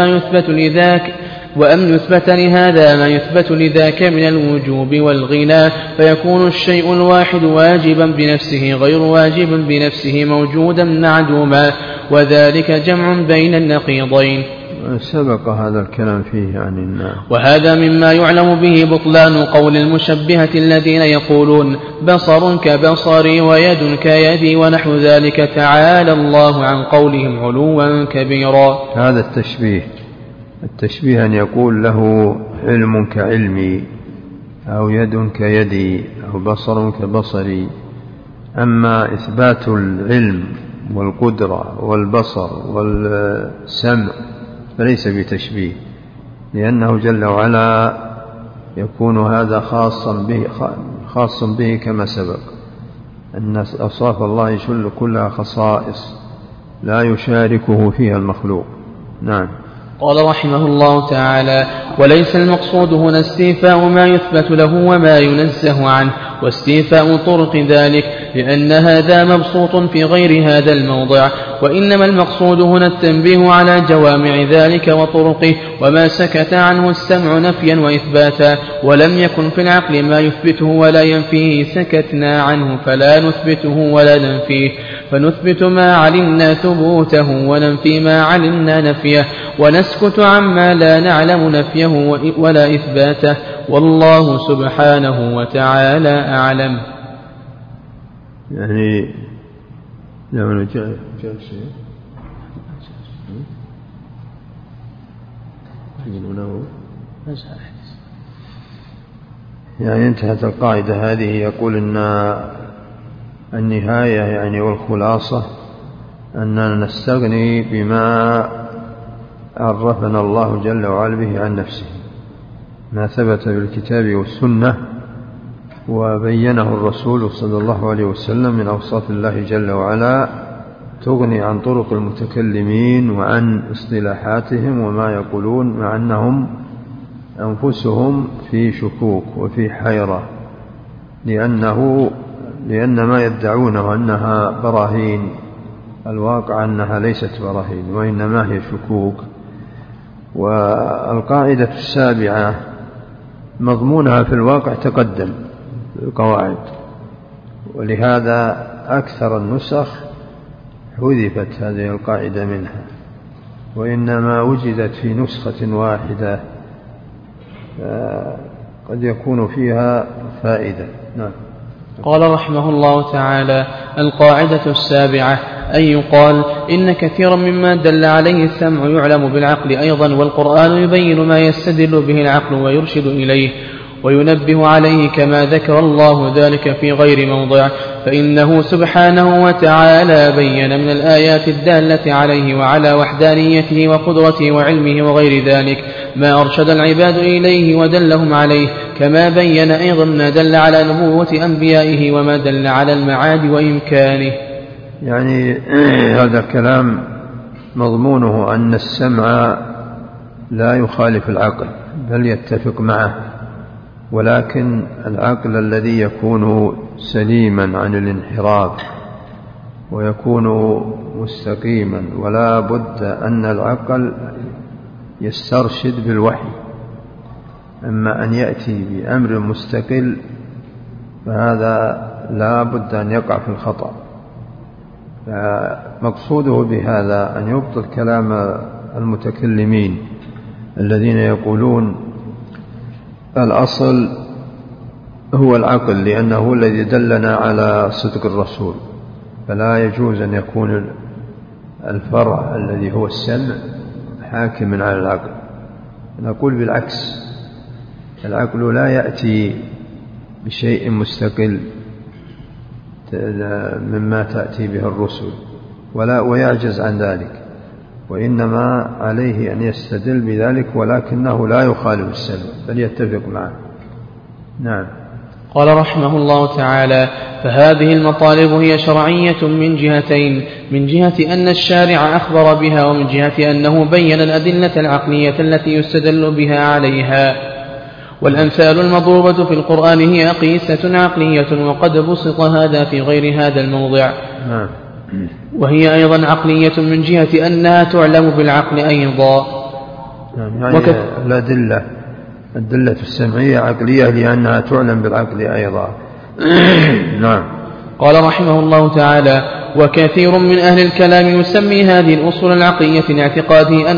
ما يثبت لذاك من الوجوب والغنى، فيكون الشيء الواحد واجبا بنفسه غير واجب بنفسه موجودا معدوما، وذلك جمع بين النقيضين. سبق هذا الكلام فيه يعني. وهذا مما يعلم به بطلان قول المشبهة الذين يقولون بصر كبصري ويد كيدي ونحو ذلك، تعالى الله عن قولهم علوا كبيرا. هذا التشبيه أن يقول له علم كعلمي، أو يد كيدي، أو بصر كبصري. أما إثبات العلم والقدرة والبصر والسمع فليس بتشبيه، لأنه جل وعلا يكون هذا خاص به كما سبق أن أوصاف الله كلها خصائص لا يشاركه فيها المخلوق. نعم. قال رحمه الله تعالى: وليس المقصود هنا استيفاء ما يثبت له وما ينزه عنه واستيفاء طرق ذلك، لأن هذا مبسوط في غير هذا الموضع، وإنما المقصود هنا التنبيه على جوامع ذلك وطرقه، وما سكت عنه السمع نفيا وإثباتا، ولم يكن في العقل ما يثبته ولا ينفيه سكتنا عنه فلا نثبته ولا ننفيه، فنثبت ما علمنا ثبوته وننفي ما علمنا نفيه، ونسكت عما لا نعلم نفيه ولا إثباته، والله سبحانه وتعالى أعلم. يعني لو جاء شيء يعني انتهت القاعدة هذه. يقول إن النهاية يعني والخلاصة أننا نستغني بما عرفنا الله جل وعلا به عن نفسه، ما ثبت بالكتاب والسنة وبينه الرسول صلى الله عليه وسلم من أوصاف الله جل وعلا، تغني عن طرق المتكلمين وعن اصطلاحاتهم وما يقولون، مع أنهم أنفسهم في شكوك وفي حيرة، لأن ما يدعونه أنها براهين الواقع أنها ليست براهين وإنما هي شكوك. والقاعدة السابعة مضمونها في الواقع تقدم القواعد، ولهذا أكثر النسخ حذفت هذه القاعدة منها، وإنما وجدت في نسخة واحدة قد يكون فيها فائدة. نعم. قال رحمه الله تعالى: القاعدة السابعة أن يقال إن كثيرا مما دل عليه السمع يعلم بالعقل أيضا، والقرآن يبين ما يستدل به العقل ويرشد إليه وينبه عليه كما ذكر الله ذلك في غير موضع، فإنه سبحانه وتعالى بين من الآيات الدالة عليه وعلى وحدانيته وقدرته وعلمه وغير ذلك ما أرشد العباد إليه ودلهم عليه، كما بين أيضا ما دل على نبوة أنبيائه وما دل على المعاد وإمكانه. يعني هذا الكلام مضمونه أن السمع لا يخالف العقل بل يتفق معه، ولكن العقل الذي يكون سليما عن الانحراف ويكون مستقيما، ولا بد أن العقل يسترشد بالوحي، أما أن يأتي بأمر مستقل فهذا لا بد أن يقع في الخطأ. فمقصوده بهذا أن يبطل كلام المتكلمين الذين يقولون الأصل هو العقل لأنه الذي دلنا على صدق الرسول، فلا يجوز أن يكون الفرع الذي هو السمع حاكما على العقل، نقول بالعكس، العقل لا يأتي بشيء مستقل مما تأتي به الرسل ويعجز عن ذلك، وإنما عليه أن يستدل بذلك، ولكنه لا يخالف السلف بل يتفق معه. نعم. قال رحمه الله تعالى: فهذه المطالب هي شرعية من جهتين: من جهة أن الشارع أخبر بها، ومن جهة أنه بين الأدلة العقلية التي يستدل بها عليها. والأمثال المضروبة في القرآن هي قيسة عقلية، وقد بسط هذا في غير هذا الموضع. وهي أيضا عقلية من جهة أنها تعلم بالعقل أيضا. يعني الأدلة السمعية عقلية لأنها تعلم بالعقل أيضا. نعم. قال رحمه الله تعالى: وكثير من أهل الكلام يسمي هذه الأصول العقلية لاعتقاده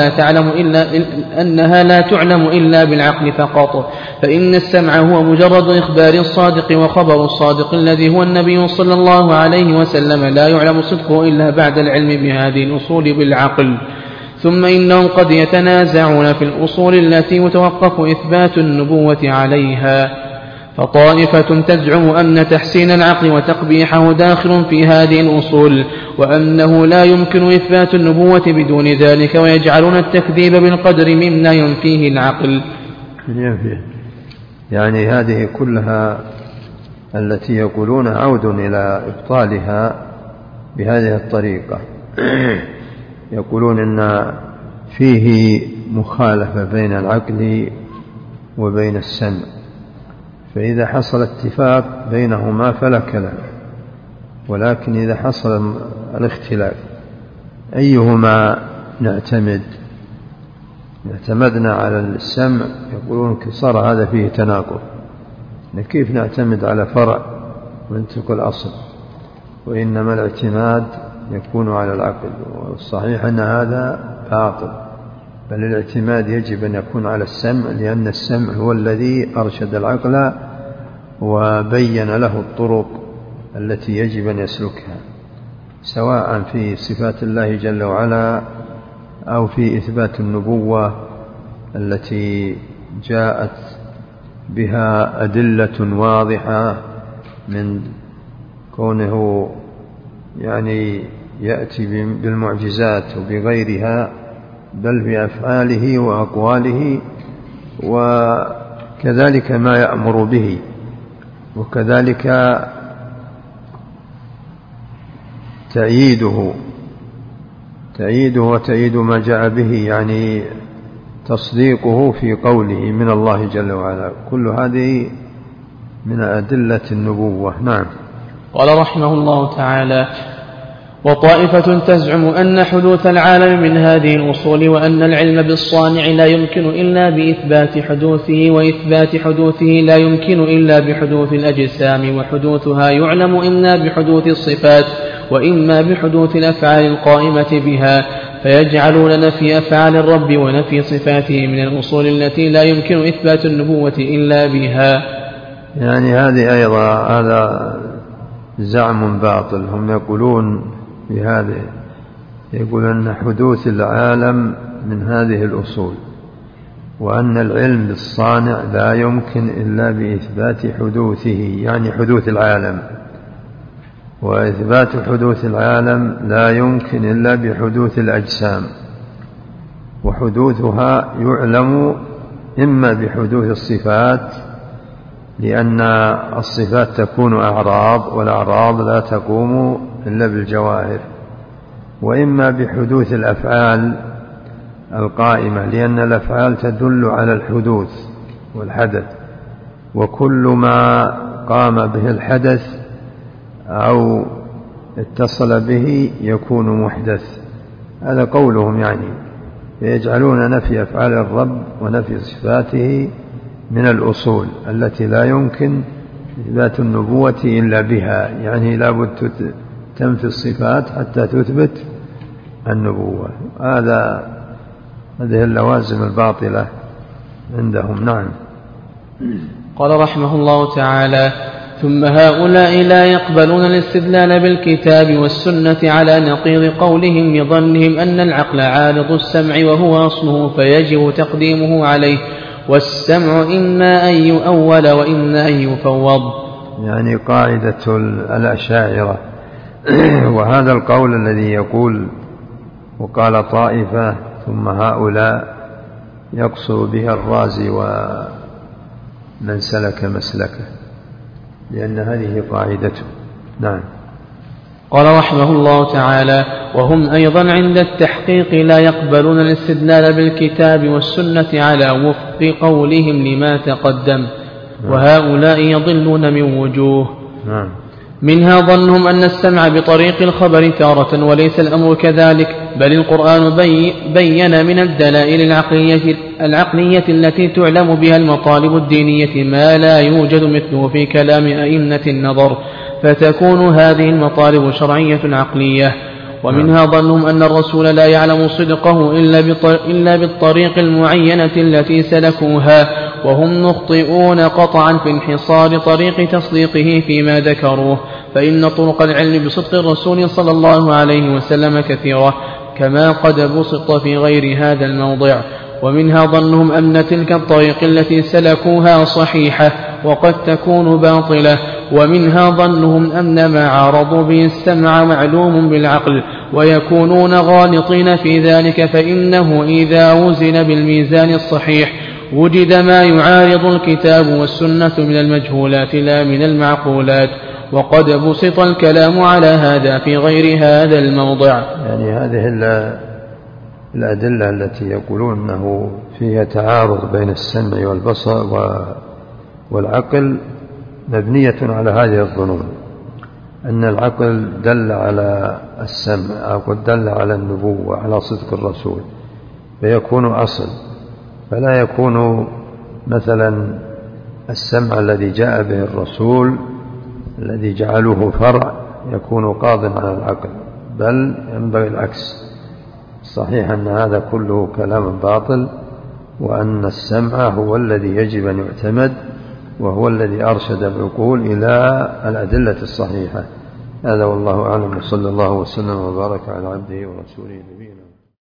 أنها لا تعلم إلا بالعقل فقط، فإن السمع هو مجرد إخبار الصادق وخبر الصادق الذي هو النبي صلى الله عليه وسلم لا يعلم صدقه إلا بعد العلم بهذه الأصول بالعقل. ثم إنهم قد يتنازعون في الأصول التي يتوقف إثبات النبوة عليها، فطائفة تزعم أن تحسين العقل وتقبيحه داخل في هذه الأصول، وأنه لا يمكن إثبات النبوة بدون ذلك، ويجعلون التكذيب بالقدر مما ينفيه العقل. يعني هذه كلها التي يقولون عود إلى إبطالها بهذه الطريقة. يقولون إن فيه مخالفة بين العقل وبين السمع، فإذا حصل اتفاق بينهما فلا كلام، ولكن إذا حصل الاختلاف أيهما نعتمد؟ اعتمدنا على السمع، يقولون صار هذا فيه تناقض، كيف نعتمد على فرع ونترك الأصل؟ وإنما الاعتماد يكون على العقل، والصحيح أن هذا باطل، بل الاعتماد يجب أن يكون على السمع، لأن السمع هو الذي أرشد العقل وبين له الطرق التي يجب أن يسلكها، سواء في صفات الله جل وعلا أو في إثبات النبوة التي جاءت بها أدلة واضحة من كونه يعني يأتي بالمعجزات وبغيرها، بل بأفعاله وأقواله، وكذلك ما يأمر به، وكذلك تأييده وتأييد ما جاء به، يعني تصديقه في قوله من الله جل وعلا، كل هذه من أدلة النبوة. نعم. قال رحمه الله تعالى: وطائفة تزعم أن حدوث العالم من هذه الأصول، وأن العلم بالصانع لا يمكن إلا بإثبات حدوثه، وإثبات حدوثه لا يمكن إلا بحدوث الأجسام، وحدوثها يعلم إما بحدوث الصفات وإما بحدوث الأفعال القائمة بها، فيجعلون نفي أفعال الرب ونفي صفاته من الأصول التي لا يمكن إثبات النبوة إلا بها. يعني هذه أيضا هذا زعم باطل. هم يقولون بهذا، يقولون أن حدوث العالم من هذه الأصول، وأن العلم بالصانع لا يمكن إلا بإثبات حدوثه، يعني حدوث العالم، وإثبات حدوث العالم لا يمكن إلا بحدوث الأجسام، وحدوثها يعلم إما بحدوث الصفات، لأن الصفات تكون أعراض، والأعراض لا تقوم إلا بالجواهر، وإما بحدوث الأفعال القائمة، لأن الأفعال تدل على الحدوث والحدث، وكل ما قام به الحدث أو اتصل به يكون محدث. هذا قولهم، يعني يجعلون نفي أفعال الرب ونفي صفاته من الأصول التي لا يمكن إثبات النبوة إلا بها، يعني لا بد تنفي الصفات حتى تثبت النبوة. هذه اللوازم الباطلة عندهم. نعم. قال رحمه الله تعالى: ثم هؤلاء لا يقبلون الاستدلال بالكتاب والسنة على نقيض قولهم لظنهم أن العقل عارض السمع وهو أصله فيجب تقديمه عليه، والسمع إما أن يؤول وإما أن يفوض. يعني قاعدة الأشاعرة وهذا القول الذي يقول وقال طائفة ثم هؤلاء يقصر بها الرازي ومن سلك مسلكه، لأن هذه قاعدته. نعم. قال رحمه الله تعالى: وهم أيضا عند التحقيق لا يقبلون الاستدلال بالكتاب والسنة على وفق قولهم لما تقدم. وهؤلاء يضلون من وجوه. منها ظنهم أن السمع بطريق الخبر تارة وليس الأمر كذلك، بل القرآن بين من الدلائل العقلية التي تعلم بها المطالب الدينية ما لا يوجد مثله في كلام أئمة النظر، فتكون هذه المطالب شرعية عقلية. ومنها ظنهم أن الرسول لا يعلم صدقه إلا بالطريق المعينة التي سلكوها، وهم مخطئون قطعا في انحصار طريق تصديقه فيما ذكروه، فإن طرق العلم بصدق الرسول صلى الله عليه وسلم كثيرة كما قد بسط في غير هذا الموضع. ومنها ظنهم أن تلك الطريق التي سلكوها صحيحة وقد تكون باطلة. ومنها ظنهم أن ما عارضوا به السمع معلوم بالعقل ويكونون غالطين في ذلك، فإنه إذا وزن بالميزان الصحيح وجد ما يعارض الكتاب والسنة من المجهولات لا من المعقولات، وقد بسط الكلام على هذا في غير هذا الموضع. يعني هذه الأدلة التي يقولون أنه فيها تعارض بين السمع والبصر والعقل مبنية على هذه الظنون، أن العقل دل على السمع أو دل على النبوة على صدق الرسول فيكون أصل، فلا يكون مثلا السمع الذي جاء به الرسول الذي جعلوه فرع يكون قاض على العقل، بل ينبغي العكس. صحيح أن هذا كله كلام باطل، وأن السمع هو الذي يجب أن يعتمد وهو الذي أرشد العقول إلى الأدلة الصحيحة. هذا والله أعلم، وصلى الله وسلم وبارك على عبده ورسوله نبينا.